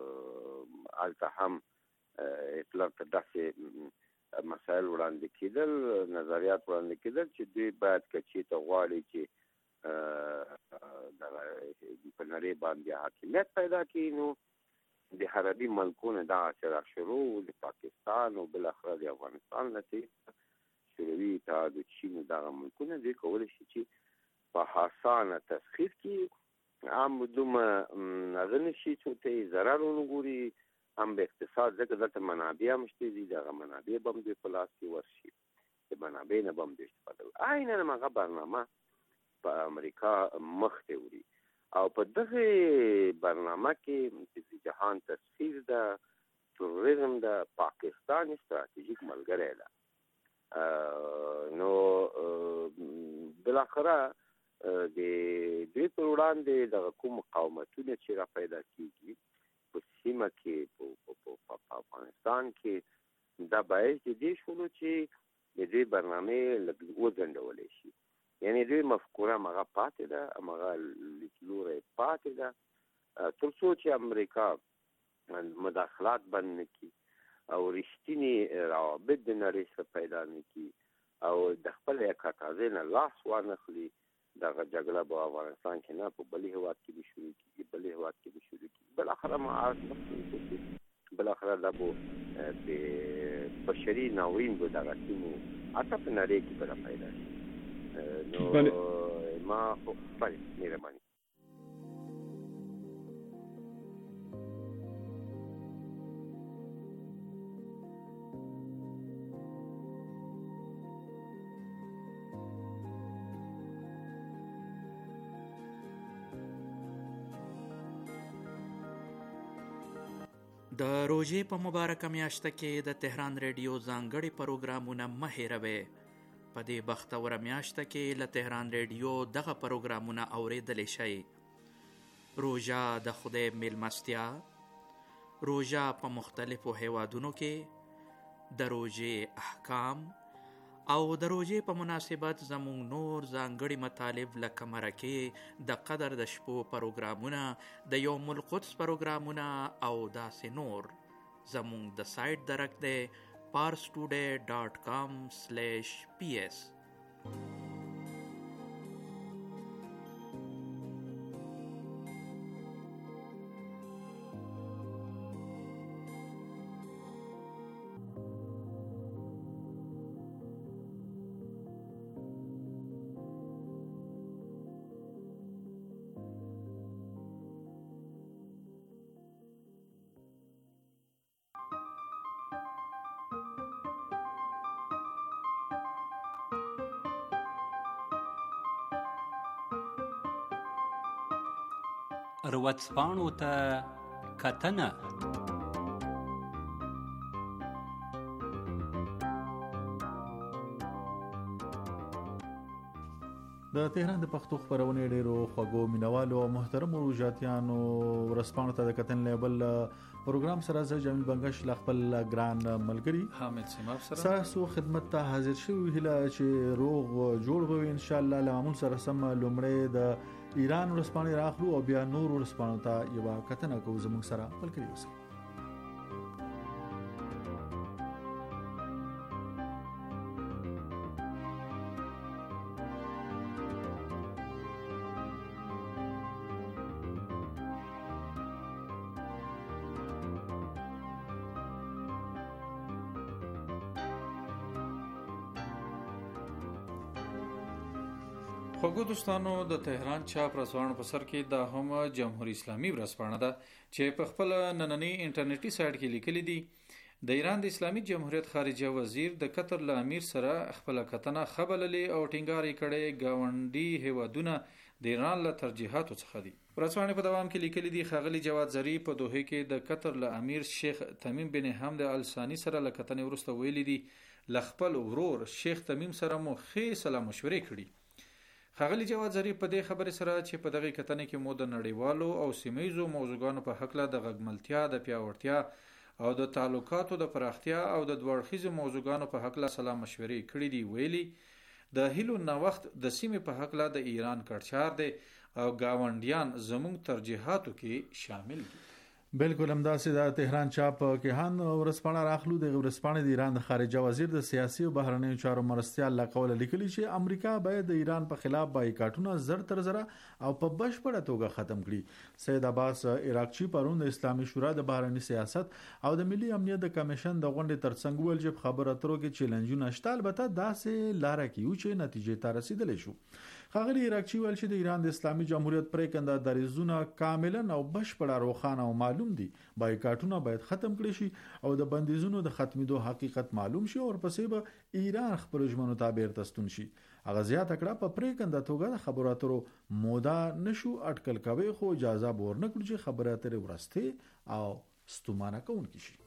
الته هم هټلر ته داسې مسایل وړاندې کېدل، نظریات وړاندې کېدل چې دوی باید که چېرته غواړي چې دغه په نړۍ باندې حاکمیت پیدا کړي نو د عربي ملکونو دغه سره شروع د پاکستان او بالاخره د افغانستان نه تېر شوروي اتحاد او چین دغه ملکونه دوی کولی شي چې په اسانه تسخیر کړي، هم دومره هغه نه شي چې ته یې ضرر ونه ګوري، هم به اقتصاد ځکه دلته منابع هم شته دي، دغه منابع به هم دوی په لاس کې ورشي، د منابع نه به هم دوی استفاده وکړي. عیناً همغه برنامه په امریکا مخ ته وړي او په دغه برنامه کې د جهان تسخیر ده، تروریزم ده، پاکستان استراتیژیک ملګری ده. نو بالاخره د دوی پر وړاندې دغه کوم مقاومتونه چې را پیدا کېږي په سیمه کې په افغانستان کې دا باعث د دې شولو چې د دوی برنامې لږ وځنډولی شي. یعنی دوی مفکوره همغه پاتې ده، همغه لیدلوری پاتې ده، تر څو چې امریکا مداخلات بند نه کړي او رښتینې روابط د نړۍ سره پیدا نه کړي او د خپل یکاکازۍ نه لاس وانخلي، دغه جګړه به افغانستان کې نه په بل هېواد کې به شروع کېږي، بل هېواد کې به شروع کېږي، بالاخره معاش مخکې بالاخره دا به د بشري ناورین به دغه سیمو حتی په نړۍ کې به پیدا شي. نو ما خو بله مهرباني د روژې په مبارکه میاشته کې د تهران ریډیو ځانګړي پروګرامونه مه هېروئ. په دې بختوره میاشته کې له تهران ریډیو دغه پروګرامونه اورېدلی شئ: روژه د خدای میلمستیا، روژه په مختلفو هیوادونو کې، د روژې احکام او د روژې په مناسبت زموږ نور ځانګړي مطالب لکه مرکې، د قدر د شپو پروګرامونه، د یوم القدس پروګرامونه او داسې نور. زموږ د سایټ درک دی پارس ټوډے ډاٹ کام سلیش پی ایس. ورځپاڼو ته کتنه. د تهران د پښتو خپرونې ډیرو خوږو مینوالو او محترمو روژاتیانو ورځپاڼو ته د کتن لیبل پروګرام سره زه جمیل بنگش ل خپل ګران ملګری حامد سیماب سره تاسو خدمت ته حاضر شوی هله چې روغ جوړ وي ان شاء الله. لمون سره سم لومړی د ایران ورځپاڼې راخلو او بیا نور ورځپاڼو ته یو کتنه کوو. زموږ سره ملګری اوسئ. خوږو دوستانو، د تهران چاپ ورځپاڼو په سر کې دا هم جمهوریت اسلامي ورځپاڼه ده چې په خپل نننۍ انټرنیټي سایټ کې لیکلي دي: د ایران د اسلامي جمهوریت خارجه وزیر د قطر له امیر سره خپل کتنه خبرلې او ټینګار کړي. گاونډي هیوادونه د ایران له ترجیحاتو څخه دي. ورځپاڼې په دوام کې لیکلي دي ښاغلي جواد ظریف په دوحه کې د قطر له امیر شیخ تمیم بن حمد ال ثانی سره له کتنې وروسته ویلي دي له خپل ورور شیخ تمیم سره مو ښې سلا مشورې کړي. ښاغلي جواد ظریف په دې خبرې سره چې په دغه کتنې کې مو د نړیوالو او سیمایزو موضوعاتو په حق له د غږملتیا د پیاوړتیا او د تعلقاتو د پراختیا او د دوړخیزو موضوعاتو په حق له سلا مشورې کړي دي. ویلي د هیلو نه وخت د سیمې په حق له د ایران کړچار دی او گاونډیان زموږ ترجیحاتو کې شامل دي. بالکل همداسې د تهران چاپ کیهان ورسپانه راخلو د ورسپانه د ایران د خارجه وزیر د سیاسي او بهرنیو چارو مرستیال لا قول لیکلی چې امریکا باید د ایران په خلاف بایکاټونه زر تر زره او په بشپړه توګه ختم کړي. سید عباس عراقچی پرون د اسلامي شورا د بهرنی سیاست او د ملي امنیت د کمیشن د غونډې ترڅنګ ویل چې خبره اترو کې چیلنجونه شته، البته داسې لاره کیو چې نتیجې ته رسیدلی شو. ښاغلي عراقچی ویل چې د ایران د اسلامي جمهوریت پریکنده دریزونه کاملا او بشپړه روښانه او معلوم دي. بایکاټونه باید ختم کړي شي او د بندیزونو د ختمېدو حقیقت معلوم شي او ورپسې به ایران خپل ژمنو ته بیرته ستون شي. هغه زیاته کړه په پریکنده توګه د خبرو اترو موده نشو اټکل کوي، خو اجازه به ورنه کړي چې خبرې اترې ورسته او ستومانه کوونکې شي.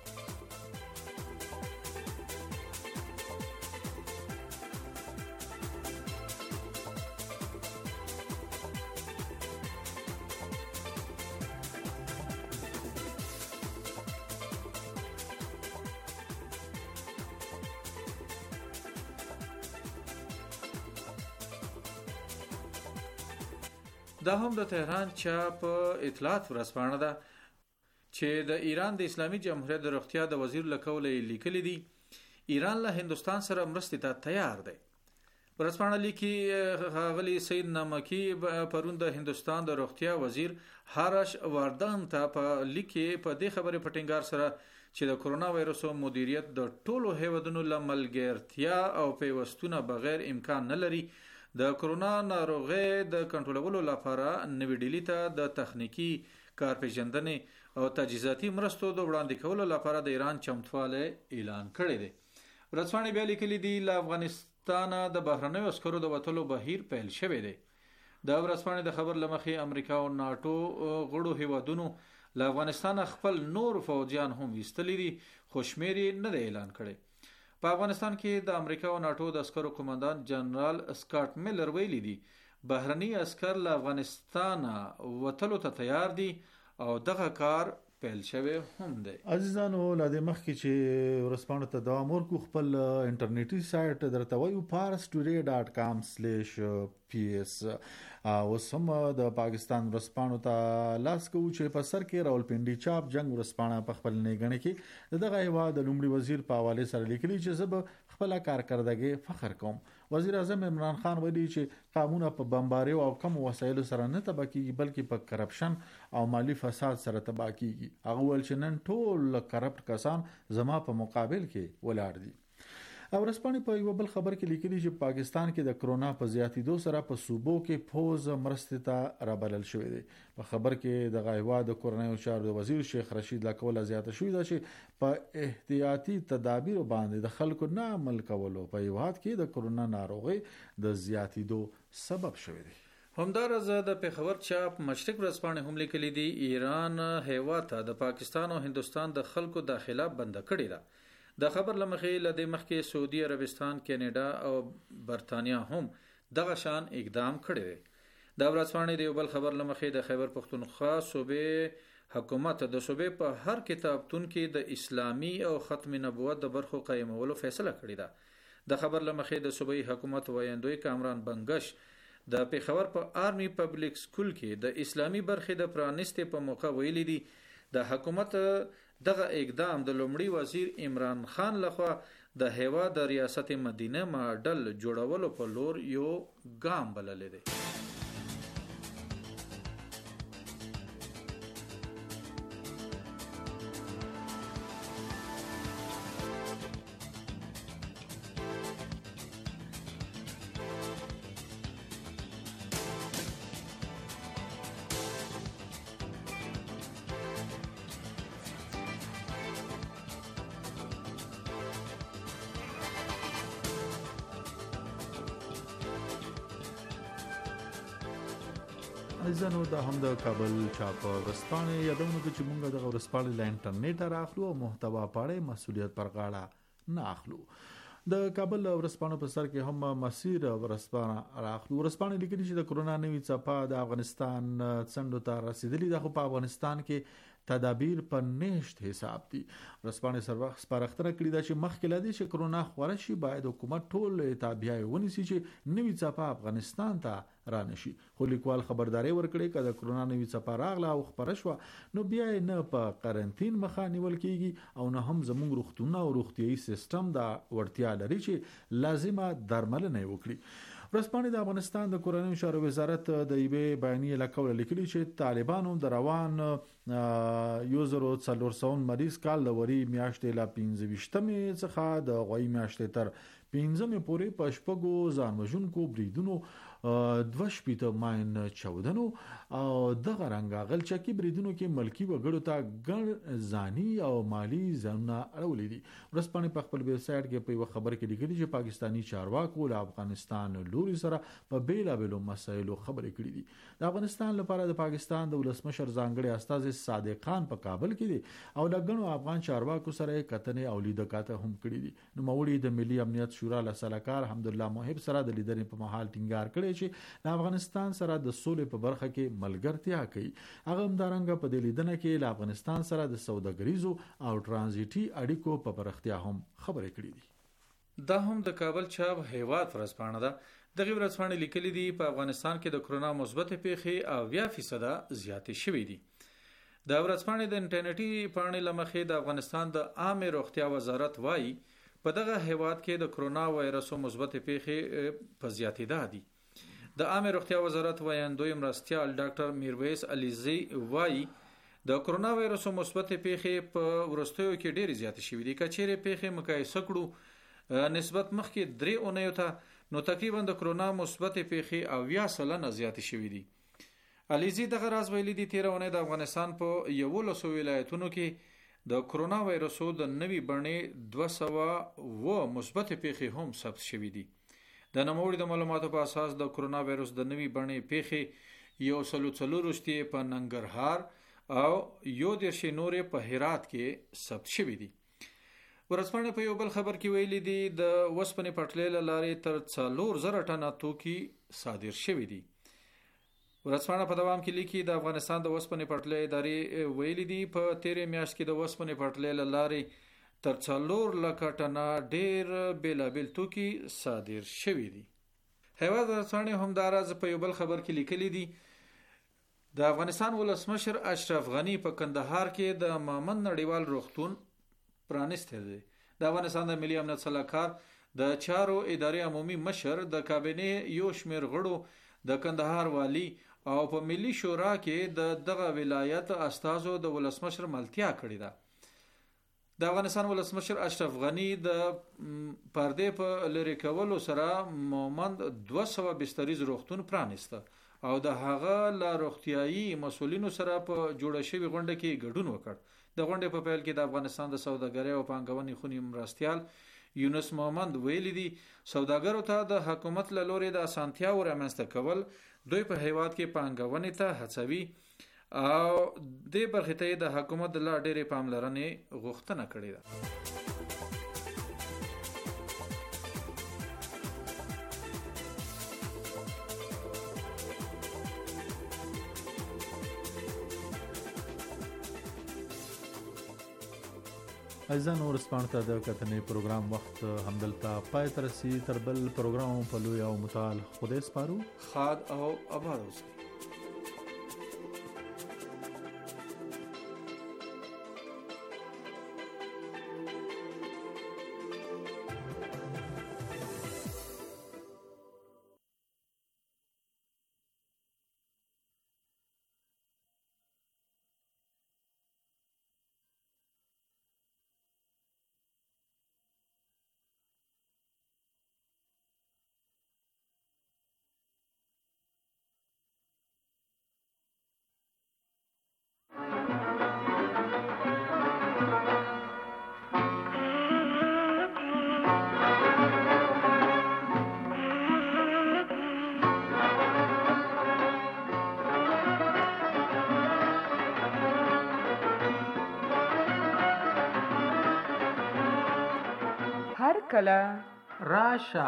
دا هم د تهران چاپ اطلاعات ورسپانه ده چې د ایران د اسلامي جمهوریت د روغتیا د وزیر لکول لیکلي دي ایران له هندستان سره مرستې ته تیار دی. ورسپانه لیکي غلی سید نمکی پرون د هندستان د روغتیا وزیر هارش واردان ته په لیکي په دې خبره پټینګار سره چې د کرونا وایرس مدیریت د ټولو هیوادونو له ملګرتیا او پیوستونه بغیر امکان نه لري. د کرونا ناروغي د کنټرولولو لپاره نوې ډیلی ته د تخنیکی کارپېژندنې او تجهیزاتي مرستو د وړاندې کولو لپاره د ایران چمتواله اعلان کړی دی. ورځپاڼې بیا لیکلي دي له افغانستان د بهرنیو عسکرو د وتلو بهیر پیل شوی دی. د ورځپاڼې د خبر لمخې امریکا او ناتو غړو هیوادونو له افغانستان خپل نور فوجیان هم ویستلي دي، خو شمیر یې نه دی اعلان کړی. په افغانستان کې د امریکا او ناتو د عسکرو قومندان جنرال سکاټ میلر ویلي دي بهرني عسكر له افغانستان وتلو ته تیار دي او دغه کار پیل شوی هم دی. عزیزانو لاده مخکې چې ورسپانو ته دوام ورکو خپل انټرنیټي سایت درته وایو پارس ټوډے ډاټ کام سلیش پی ایس او سم د پاکستان ورسپانو ته لاس کو چې په سر کې راولپنډي چاپ جنگ ورسپانه په خپل نیګنه کې دغه هیواد د لومړي وزیر په حواله سره لیکلي چې زب خپل کارکردګي فخر کوم. وزیر اعظم عمران خان ویلي چې قانون په بمباریو او کم وسایلو سره نه تباکیږي بلکې په کرپشن او مالی فساد سره تباکیږي. هغه ول چې نن ټول کرپټ کسان زما په مقابل کې ولاړ دي. او رسپانې په یو بل خبر کې لیکلي چې پاکستان کې د کرونا په زیاتیدو سره په صوبو کې فوز مرستې ته رابلل شوې دي. په خبر کې د غایوا د کورنیو چارو وزیر شیخ رشید لاکوله زیاته شوې ده چې په احتیاطي تدابیر باندې د خلکو نه عمل کولو په یوهات کې د کرونا ناروغي د زیاتیدو سبب شوې دي. همدارز د پیښور چاپ مشرق ورځپاڼې هم لیکلي دي ایران هیواد د پاکستان او هندستان د خلکو داخله بند کړی ده. د خبر لمخې لدې مخکې سعودي عربستان، کینیډا او برتانیا هم دغه شان اقدام کړی دی. د ورځپاڼې د یو بل خبر لمخې د خیبر پختونخوا صوبې حکومت د صوبې په هر کتابتون کې د اسلامي او ختم نبوت د برخو قائمولو فیصله کړې ده. د خبر لمخې د صوبې حکومت وایندوی کامران بنگش د پیښور په آرمی پبلک سکول کې د اسلامي برخې د پرانستې په موقع ویلي دي د حکومت دغه اقدام د لومړي وزیر عمران خان لخوا د هیواد د ریاست مدینه ماډل جوړولو په لور یو ګام بللی دی. ځنو د هم د کابل چاپ ورځپاڼې یادونه کوي چې موږ د ورځپاڼې له انټرنیټ راخلو او محتوا پاړې مسولیت پر غاړه نه اخلو. د کابل ورځپاڼې په سر کې هم مسیر ورځپاڼه راخلو. ورځپاڼې لیکلي چې د کرونا نوې څپه د افغانستان څنډو ته رسیدلې ده، خو په افغانستان کې تدابیر په نشت حساب دي. ورځپاڼې سر وخت سپارښتنه کړې ده چې مخکې له دې چې کرونا خوره شي باید حکومت ټول تابعیه ونیسي چې نوې څپه افغانستان ته رانشي. خو لیکوال خبرداري ورکړي چې د کرونا نوې څپه راغله او خپره شوه نو بیا نه په قرنطین مخه نیول کیږي او نه هم زموږ روغتونونه او روغتیايي سیستم دا وړتیا لري چې لازمه درملنه وکړي. ورځپاڼې د افغانستان د کورنیو چارو وزارت د یوې بیانیې له قوله لیکلي چې طالبانو د روان یو زر څلور سوه مریض کال د وري میاشتې له پنځه ویشتمې څخه د غوي میاشتې تر پنځمې پورې په شپږو ځانوژونکو بریدونو دوه شپېته ماین چاودنو او دغه رنګه غلچکي بریدونو کې ملکی وګړو ته ګڼ ځاني او مالی زیانونه اړولې دي. ورځپاڼې په خپل ویب سایټ کې په یو خبر کې لیکلي چې پاکستانی چارواکو له افغانستان لوري سره په بیلابېلو مسایلو خبرې کړې دي. د افغانستان لپاره د پاکستان د ولسمشر ځانګړي استازي صادق خان په کابل کې دي او له ګڼو افغان چارواکو سره کتنې او لیدکاته هم کړې دي. نو مولوی د ملي امنیت شورا له سلاکار حمدالله محب سره د لیدنې په محل ټینګار کړی چې د افغانستان سره د سولې په برخه کې ملګرتیا کوي. هغه همدارنګه په دې لیدنه کې له افغانستان سره د سوداګریزو او ترانزیټي اړیکو په پراختیا هم خبرې کړې دي. دا هم د کابل چاپ هیواد ورځپاڼه ده. دغه ورځپاڼه لیکلي دي په افغانستان کې د کرونا مثبت پیښې اویا فیصد زیاتې شوې دي. د ورځپاڼې د انټرنیټي پاڼې لمخې د افغانستان د عامه روغتیا وزارت وایي په دغه هیواد کې د کرونا وایرسو مثبت پیښې په زیاتېدا دي. د عامه روغتیا وزارت وایندوی مرستیال ډاکټر میرویس علیزی وایي د کرونا وایرسو مثبت پیښې په ورستیو کې ډېرې زیاتې شوې دي. کچېرې پیښې مقایسه کړو نسبت مخکې درې اونیو ته نو تقریبا د کرونا مثبت پیښې اویا سلنه زیاتې شوې دي. علیزی دغه راز ویلي دي تیر اونۍ د افغانستان په یولسو ولایتونو کې د کرونا وایرسو د نوې بڼې دوه سوه اووه مثبت پیښې هم ثبت شوې دي. د نوموړي د معلوماتو په اساس د کرونا وایرس د نوې بڼې پیښې یو سلو څلوروشتي په ننګرهار او یو دېرش نورې په هرات کې ثبت شوې دي. ورځپاڼې په یو بل خبر کې ویلي دي د وسپنې پټلۍ له لارې تر څلور زره ټنه توکي صادر شوي دي. ورځپاڼه په دوام کې لیکي د افغانستان د وسپنې پټلۍ ادارې ویلي دي په تیرې میاشت کې د وسپنې پټلۍ له لارې تر څلور لکه ټنه ډېر بیلابیل توکي صادر شوي دي. هیواد ورځپاڼې همداراز په یو بل خبر کې لیکلي دي د افغانستان ولسمشر اشرف غنی په کندهار کې د مامن نړیوال روغتون پرانیستی دی. د افغانستان د ملي امنیت سلاکار د چارو ادارې عمومي مشر د کابینې یو شمېر غړو د کندهار والی او په ملي شورا کې د دغه ولایت استازو د ولسمشر ملتیا کړې ده. د افغانستان ولسمشر اشرف غنی د پردې په لری کولو سره مومند دوه سوه بستریز روغتون پرانیسته او د هغه له روغتیايي مسولینو سره په جوړه شوې غونډه کې ګډون وکړ. د غونډې په پیل کې د افغانستان د سوداګرۍ او پانګونې خونی مرستیال یونس مومند ویلي دي سوداګرو ته د حکومت له لوري د اسانتیاو رامنځته کول دوی په هیواد کې پانګونې ته هڅوي او دې برخې ته د حکومت د لا ډېرې پاملرنې غوښتنه کړې ده. ځان ورسپانه ته د کتنې پروګرام وخت همدلته پای ته رسي. تر بل پروګرام په لوی او متعال خدای سپارو. خاد او آباد اوسئ. کله راشه.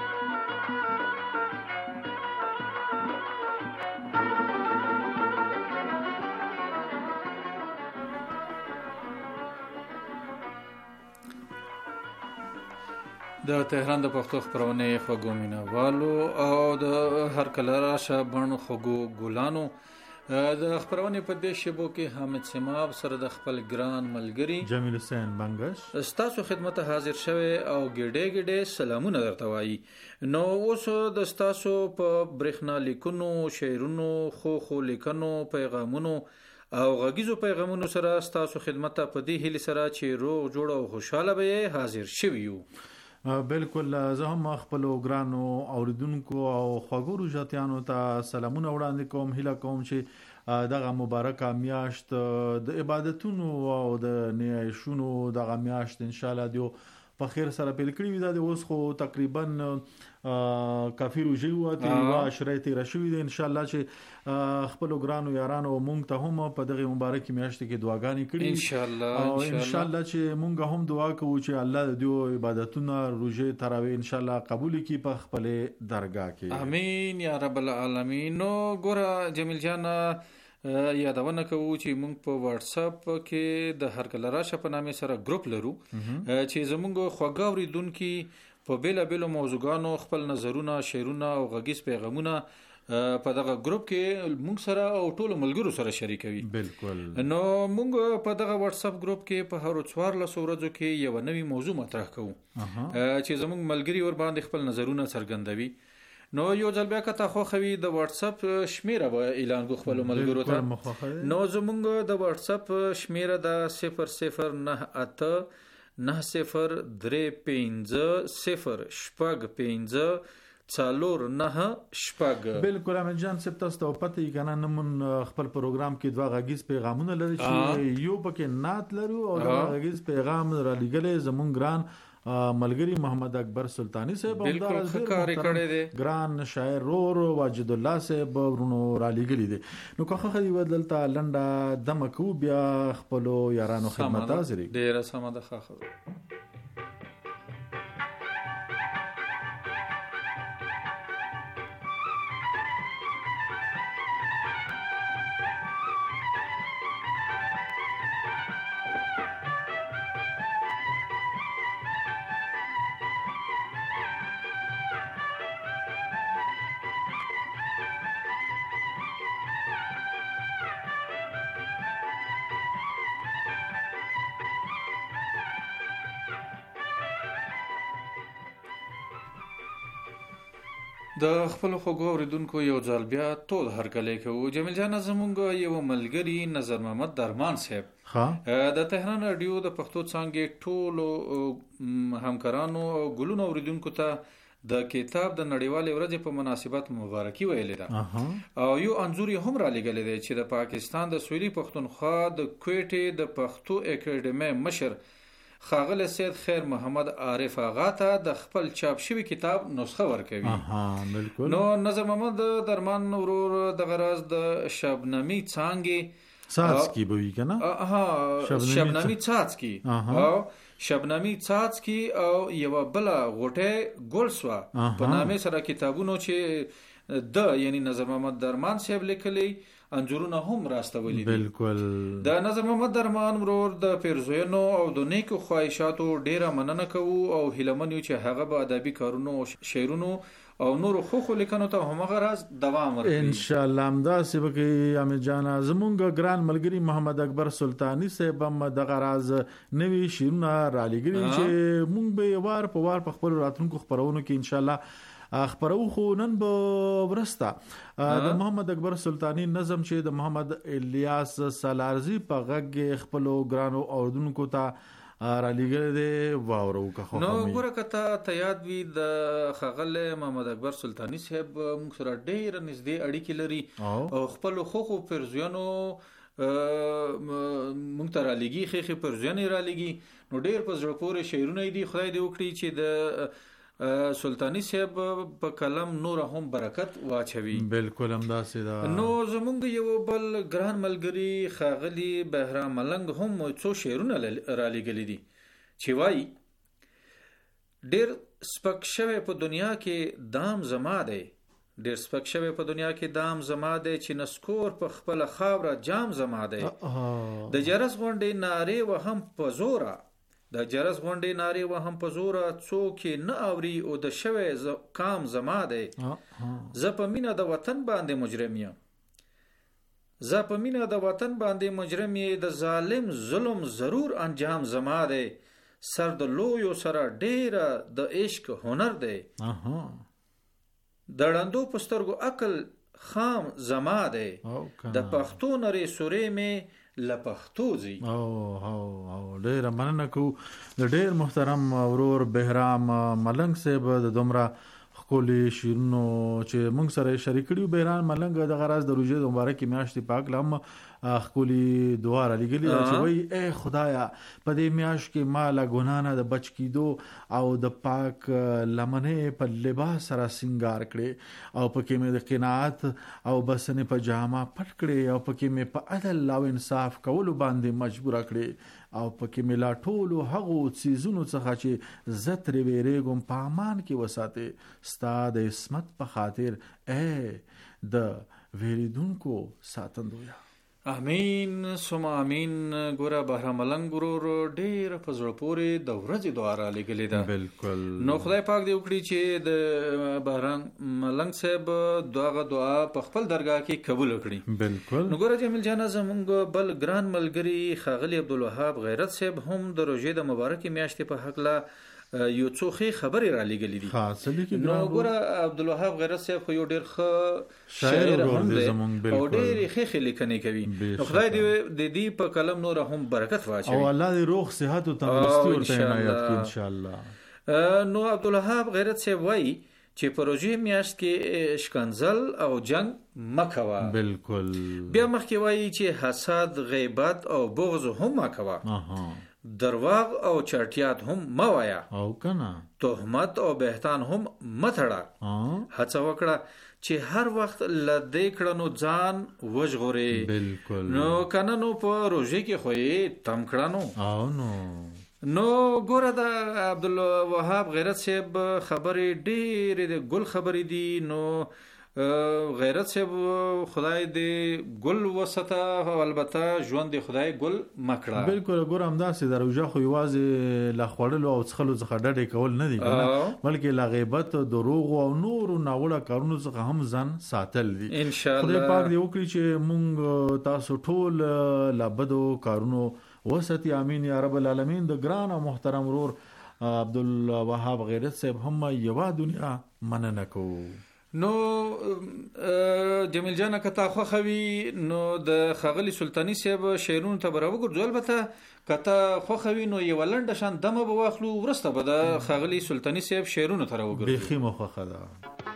د تهران د پښتو خپرونې خوږو مینوالو او د هر کله راشه بڼ خوږو ګلانو د خپرونې په دې شیبو کې حامد سماب سره د خپل ګران ملګری جمیل حسین بنگش ستاسو خدمت حاضر شوه او ګډې ګډې سلامونه درته وایي. نو اوس د ستاسو په برېښنا لیکونو، شعرونو، خو خو لیکنو، پیغامونو او غږیزو پیغامونو سره ستاسو خدمت ته په دې هیله سره چې روغ جوړ او خوشاله به حاضر شوي یو. بالکل زه هم خپل ګرانو اوریدونکو او خوږو جاتیانو ته سلامونه وړاندې کوم. هیله کوم چې دغه مبارکه میاشت د عبادتونو او د نیایشونو دغه میاشت ان شاء الله دیو په خیر سره پیل کړی وي. دا اوس خو تقریبا کافی روزي وته وا شریته رشوي دي ان شاء الله چې خپل ګرانو یارانو مونږ ته هم په دغه مبارکه میاشت کې دعاګانې کړي ان شاء الله او ان شاء الله چې مونږ هم دعا کوو چې الله دې عبادتونه روزي تراوی ان شاء الله قبول کړي په خپل درگاه کې. امين یا رب العالمین. نو ګوره جمیل جان یادونه کوو چې موږ په واتس اپ کې د هر کله راشه په نامه سره ګروپ لرو چې زموږ خوږ اوریدونکو په بیل بیل موضوعاتو خپل نظرونه، شعرونه او غږیز پیغامونه په دغه ګروپ کې موږ سره او ټول ملګرو سره شریکوي. بالکل. نو موږ په دغه واتس اپ ګروپ کې په هر څوار له ورځو کې یو نوی موضوع مطرح کوو چې زموږ ملګری ور باندې خپل نظرونه څرګندوي. نو یو ځل بیا کته خو خوي د واتس اپ شمیره به اعلان کو خپل ملګرو ته. نو زمونږ د واتس اپ شمیره د صفر صفر نه اته نه صفر درې پنځه صفر شپږ پنځه څلور نه شپږ. بالکل امین جان سپ تاسو ته پته یې کنه نمون خپل پروګرام کې دوه غږیز پیغامونه لري چې یو پکې نات لرو او د غږیز پیغام را لګلې زمون ګران ملګری محمد اکبر سلطانی صاحب ګران شاعر رور واجد الله صاحب ورونو را لګلی دي. نو که خو دی ودلته لنډه دمکو بیا خپل یارانو خدمت حاضر ډیر سمه ده. خو د خپل خوږو اوریدونکو یو ځل بیا ټول هرکلی کوو. جمیل جان زمونږ یو ملګری نظر محمد درمان صاحب د تهران رادیو د پښتو څانګې ټول همکارانو او ګلونو اوریدونکو ته د کتاب د نړیوالې ورځې په مناسبت مبارکي ویلې ده او یو انځور هم را لګلې ده چې د پاکستان د سویلي پښتونخوا د کوټې د پښتو اکیډمي مشر خاغل سید خیر محمد عارف آغا ته د خپل چاپ شوی کتاب نسخه ورکوي. نو نظر محمد درمان ورور د غراز د شبنمی څانګې څاڅکی به وي کنه ها شبنمی څاڅکی او شبنمی څاڅکی او یو بل غوټه ګلسوا په نامه سره کتابونو چې د یعنی نظر محمد درمان صاحب لیکلي انځورونه هم راستولي دي. بالکل. د نظر محمد درمان ورور د پیرزوینو او د نیکو خواهشاتو ډیره مننه کوو او هیلمن یو چې هغه به ادبي کارونو او شعرونو او نور خو خو لیکنو ته هم غرض دوام ورکړي ان شاء الله. امدا سبکه امید جان زمونږ ګران ملګری محمد اکبر سلطانی صاحب هم د غرض نوی شیرونه را لګري چې مونږ به وار په وار په خپل راتلونکو خبرونو کې ان شاء الله خبرو خو نن به ورستا د محمد اکبر سلطانی نظم چې د محمد الیاس سالارزی په غږ خپل ګرانو اوردونکو ته را لګل دي واورو که خو نو ګوره کته ته یاد وي د خغل محمد اکبر سلطانی صاحب موږ سره ډېر نږدې اړیکې لري او خپل خو خو پرزیانو مونږ ته را لګي خېخې پرزیانې را لګي نو ډېر په زړه پورې شعرونه دي. خدای دې وکړي چې د سلطانی صاحب په کلم نور هم برکت واچوي. بالکل همداسې ده. نو زمونږ یو بل ګران ملګری خاغلی بهرام ملنګ هم څو شعرونه را لګلي دي چې وایي ډیر سپک شوی په دنیا کې دام زما دی ډیر سپک شوی په دنیا کې دام زما دی چې نسکور په خپل خاوره جام زما دی د جرس غونډې نارې و هم په زوره د جرس غونډې نارې و هم په زوره څوک نه اوري او د شوی ز... کام زما دی زه په مینه د وطن باندې مجرم یم زه په مینه د وطن باندې مجرم یم د ظالم ظلم ضرور انجام زما دی سر د لویو سره ډیره د عشق هنر دی د ړندو په سترګو عقل خام زما دی د پښتو نرې سورې مې له پښتو ځي او او او ډیره مننه کو د ډیر محترم ورور بهرام ملنګ صاحب د دومره خولي شیرونو چې موږ سره شریک کړیو. بهرام ملنګ د غراز د روزې د مبارکي میاشتې پاک لم خولي دعا را لګلی چې وای اے خدایا په دې میاش کې ما لا ګنا نه د بچ کیدو او د پاک لمنه په لباس سره سنگار کړي او پکې مې د قناعت او بسنه په جامه پټ کړي او پکې مې په عدل او انصاف کولو باندې مجبور کړي او پکې مې لا ټولو هغو چیزونو څخه چې زتر ویریګم په امان کې وساته ستا د اسمت په خاطر اے د ویریدونکو ساتندویا. امین سم امین. ګوره بهرام ملنګ ورور ډیر په زړه پورې د ورځې دعا را لګلې ده. بالکل. نو خدای پاک دې وکړي چې د بهرام ملنګ صاحب دغه دعا په خپل درگاه کې قبول کړي. بالکل. نو ګوره جمیل جان زمونږ بل ګران ملګری خاغلی عبدالوهاب غیرت صاحب هم د روژې د مبارکې میاشتې په حق لا یو څو ښې خبرې را لګلې دي. خاصه لیکي نو ګوره عبدالوهاب غیرت صاحب خو یو ډیر ښه شاعر هم دی او ډیر ښې ښې لیکنې کوي. نو خدای دې د دې په قلم نور هم برکت واچوي او الله دې روغ صحت او تندرستي ورته عنایت کړي ان شاء الله. نو عبدالوهاب غیرت صاحب وایي چې په روژې میاشت کې شکنځل او جنگ مکوه. بالکل. بیا مخکې وایي چې حسد غیبت او بغض هم مکوه. درواغ او چرتیات هم موایا او کنه تهمت او بهتان هم متړه. هڅه وکړه چې هر وخت لدې کړنو ځان وژغوري. بالکل. نو کنه نو په روژې کې خو یې تم کړنو او نو نو ګوره د عبدالوهاب غیرت صاحب خبرې ډېرې د ګل خبرې دي. نو غیرت صاحب خدای دې ګل وسته او البته ژوند دې خدای ګل مکړه. بالکل. ګور همداسې د روژه خو یوازې لا خوړلو او څښلو څخه ډډې کول نه دي کنه بلکې لا غیبت دروغ او نور ناوړه کارونو څخه هم ځان ساتل دي ان شاء الله. خدای پاک دې وکړي چې مونږ تاسو ټول لا بدو کارونو وساتي. امين یا رب العالمین. د ګران او محترم ورور عبدالوهاب غیرت صاحب هم یو دنیا مننه کو. نو جمیل جان کته خو خوي نو د خغلی سلطانی صاحب شعرونو ته برابر ګرځول البته کته خو خوي نو یو لنډ شان دمه به واخلو ورسته به د خغلی سلطانی صاحب شعرونو ته راوګرځو. بيخي مخه ده.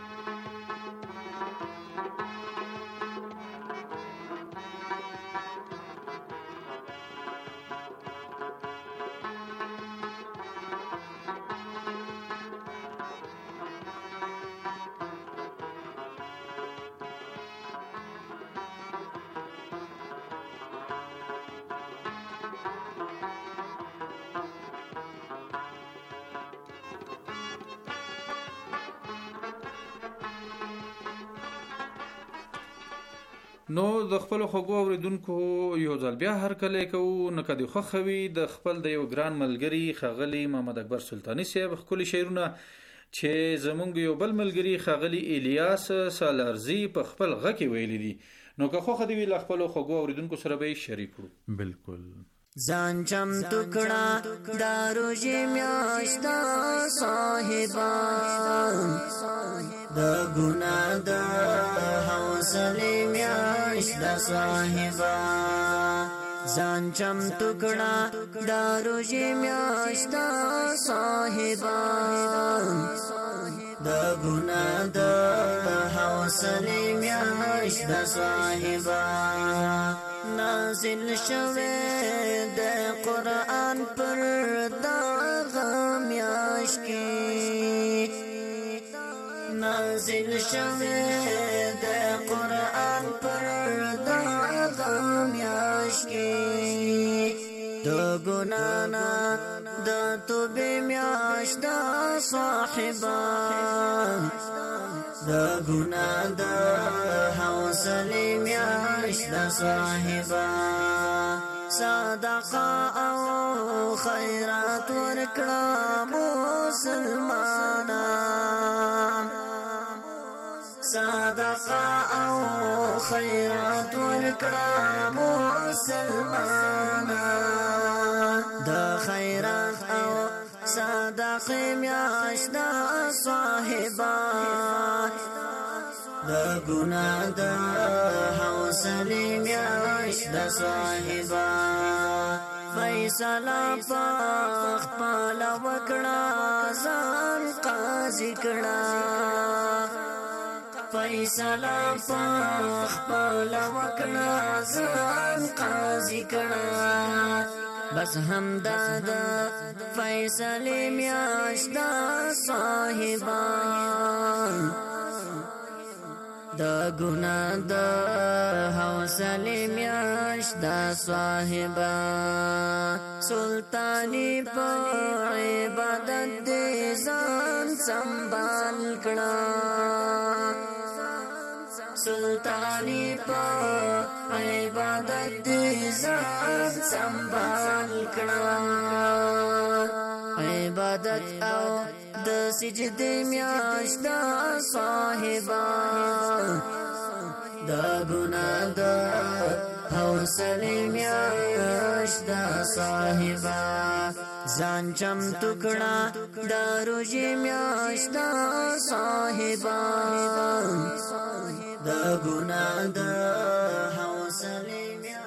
نو د خپل خوګو اوریدونکو یو ځل بیا هر کله کوو نو کدي خوخوي د خپل د یو ګران ملګری خغلی محمد اکبر سلطانی صاحب خپل شعرونه چې زمونږ یو بل ملګری خغلی الیاس سالارزی په خپل غږ ویلي دي. نو که خوخه دی ویل خپل خوګو اوریدونکو سره به شریک کړو. بالکل. ځان چم ټکړه دارو جې میاشتا صاحبان د ګنا د حوصله میاشتا صاحبان ځان چم ټکړه دارو جې میاشتا صاحبان د ګنا د حوصله میاشتا صاحبان نازل شوه د قرآن پر داغه میاش کې نازل شوه د قرآن پر داغه میاش کې د ګنانا د توبې میاش د صاحبا د ګنا د حوصلې میاش د صاحبا صدقه او خیرات ورکړه مسلمانان صدقه او خیرات ورکړه مسلمانان د خیرات او صدقه میاش د صاحبا د ګنا د حوصلې میاش د صاحبا فیصله پخ پالا وکړه ځان قاضي کړه فیصله پخ پالا وکړه ځان قاضي کړه بس همدا د فیصلې میاش د صاحبا د ګنا د حوصلې میاش د صاحبا سلطانی په عبادت دې ځان سنبال کړه سلطانی په عبادت دې ځان سنبال کړه عبادت او د سجدې میاش د صاحبا د ګنا د حوصلې میاش د صاحبا ځان چمتو کړه د روژې میاش د صاحبا د ګنا د حوصلې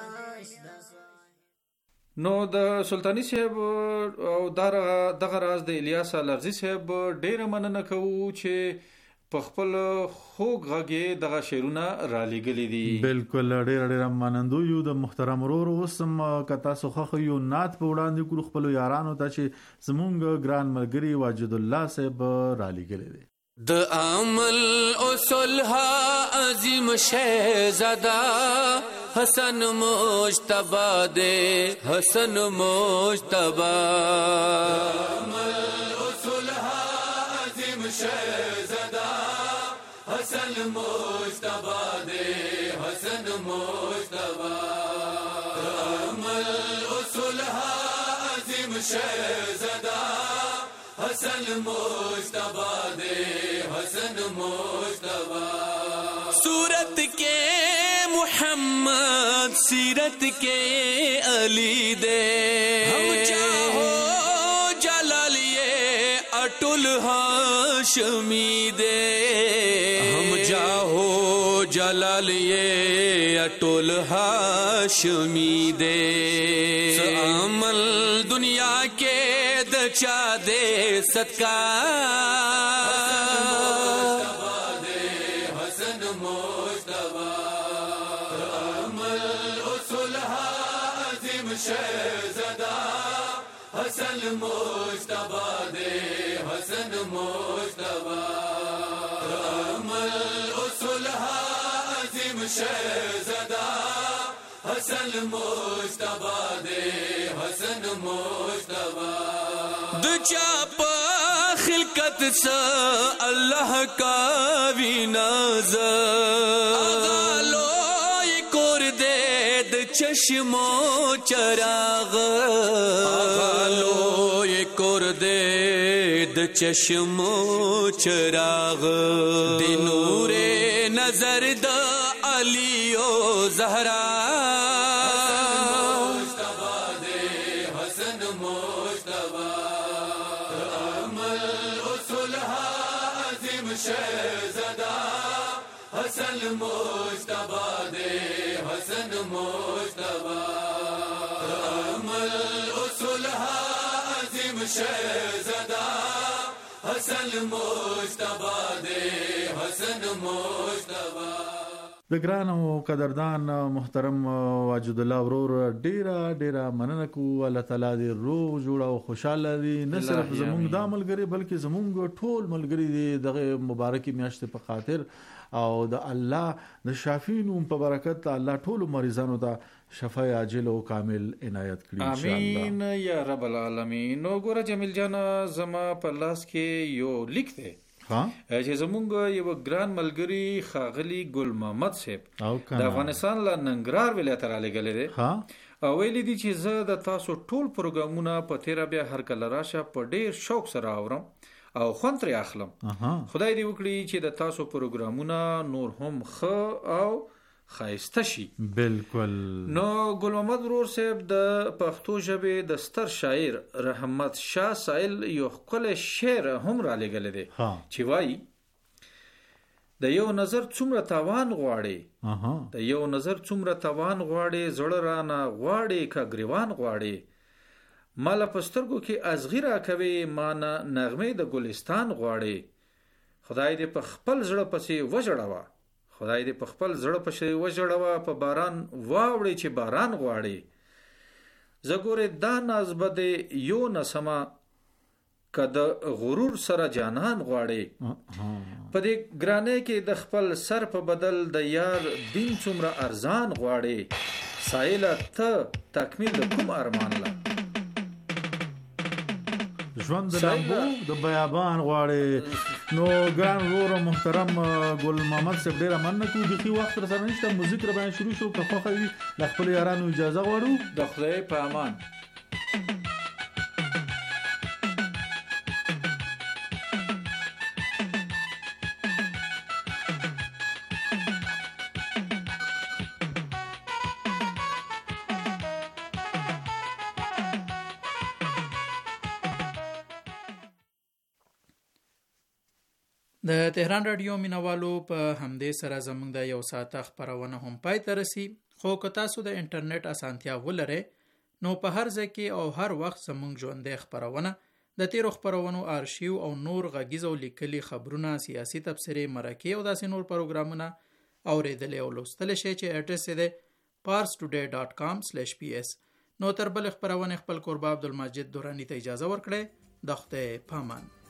نو د سلطانی صاحب او دغه راز د الیاس لرزي صاحب ډیره مننه کوو چې په خپل خوږ غږ دغه شعرونه را لېږلي دي. بالکل ډیره ډیره منندو یو د محترم ورور اوسم کتا سوخه یو نات په وړاندې کړو خپل یارانو ته چې زمونږ ګران ملګری واجد الله صاحب را لېږلي دي. د عمل اصول ها عظیم شہزادہ حسن مجتبی دے حسن مجتبی عمل اصول ها عظیم شہزادہ حسن مجتبی دے حسن مجتبی عمل اصول ها عظیم شہزادہ حسن مجتبی دے حسن مجتبی صورت کے محمد سیرت کے علی دے ہم چاہو جلالیے اٹل ہاشمی دے ہم چاہو جلالیے اٹل ہاشمی دے عمل دنیا کے دچا دے صدقہ حسن مجتبی عمل اصول عظیم شہزادہ حسن مجتبی دے حسن مجتبی عمل اصول عظیم شہزادہ حسن مجتبی دے حسن مجتبی دچا پا خلقت سا اللہ کا وی ناز آغالو کور دے د چشمو چراغ آغالو کور دے د چشمو چراغ دی نور نظر دا علی و زہرا شہزادہ حسن مجتبی دے حسن مجتبی عمل اصول عظیم شہزادہ حسن مجتبی دے حسن مجتبی. د ګرانو قدردان محترم واجد الله ورور ډیره ډیره مننه کوو. الله تعالی دې روغ جوړ او خوشاله دي نه صرف زموږ د ملګری بلکې زموږ ټول ملګری دي دغه مبارکي میاشت په خاطر او د الله د شافینو په برکت الله ټول مریضانو ته شفای عاجل او کامل عنایت کړي ان شاء الله. امين یا رب العالمین. نو ګوره جمیل جان زما په لاس کې یو لیک دی ها چې زمونږ یو ګران ملګری خاغلی ګل محمد صاحب د افغانستان له ننګرهار ولایت را لګلې دی. ها ویلي دي چې زه د تاسو ټول پروګرامونه په تیرا بیا هر کله راشه په ډیر شوق سره اورم او خوند ترې اخلم. خدای دې وکړي چې د تاسو پروګرامونه نور هم ښه او خایسته شي. بالکل. نو ګل محمد ورور صاحب د پښتو ژبې د ستر شاعر رحمت شاه سائل یو ښکلی شعر هم را لېږلی دی چې وایي د یو نظر څومره تاوان غواړي د یو نظر څومره تاوان غواړي زړه رانه غواړي که ګریوان غواړي ما له په سترګو کې ازغي راکوي ما نه نغمې د ګلستان غواړي خدای دې په خپل زړه پسې وژړوه خدای دې په خپل زړه پسې وژړوه په باران واوړي چې باران غواړي زه ګورې دا ناز به دې یو نسمه که د غرور سره جانان غواړي په دې ګرانۍ کې د خپل سر په بدل د یار دین څومره ارزان غواړي سایله ته تکمیل د کوم ارمان له ژوند د لامبو د بیابان غواړي. نو ګران ورور محترم ګل محمد صاحب ډیره مننه کوو دغه وخت سره نشته موزیک را باندې شروع شو که خوښه وي د خپل یارانو اجازه غواړو. د خدای په امان. د تهران رادیو مینوالو په همدې سره زموږ د یو ساعته خپرونه هم پای ته رسي. خو که تاسو د انټرنیټ اسانتیا ولرئ نو په هر ځای کې او هر وخت زموږ ژوندۍ خپرونه د تیرو خپرونو آرشیو او نور غږیز او لیکلي خبرونه سیاسي تبصرې مرکې او داسې نور پروګرامونه اوریدلی او لوستلی شئ چې اډرس یې دی پارس ټوډے ډاټ کام سلیش پی اس. نو تر بلې خپرونې خپل کوربه عبدالمجید دوراني ته اجازه ورکړئ. د خدای پامان.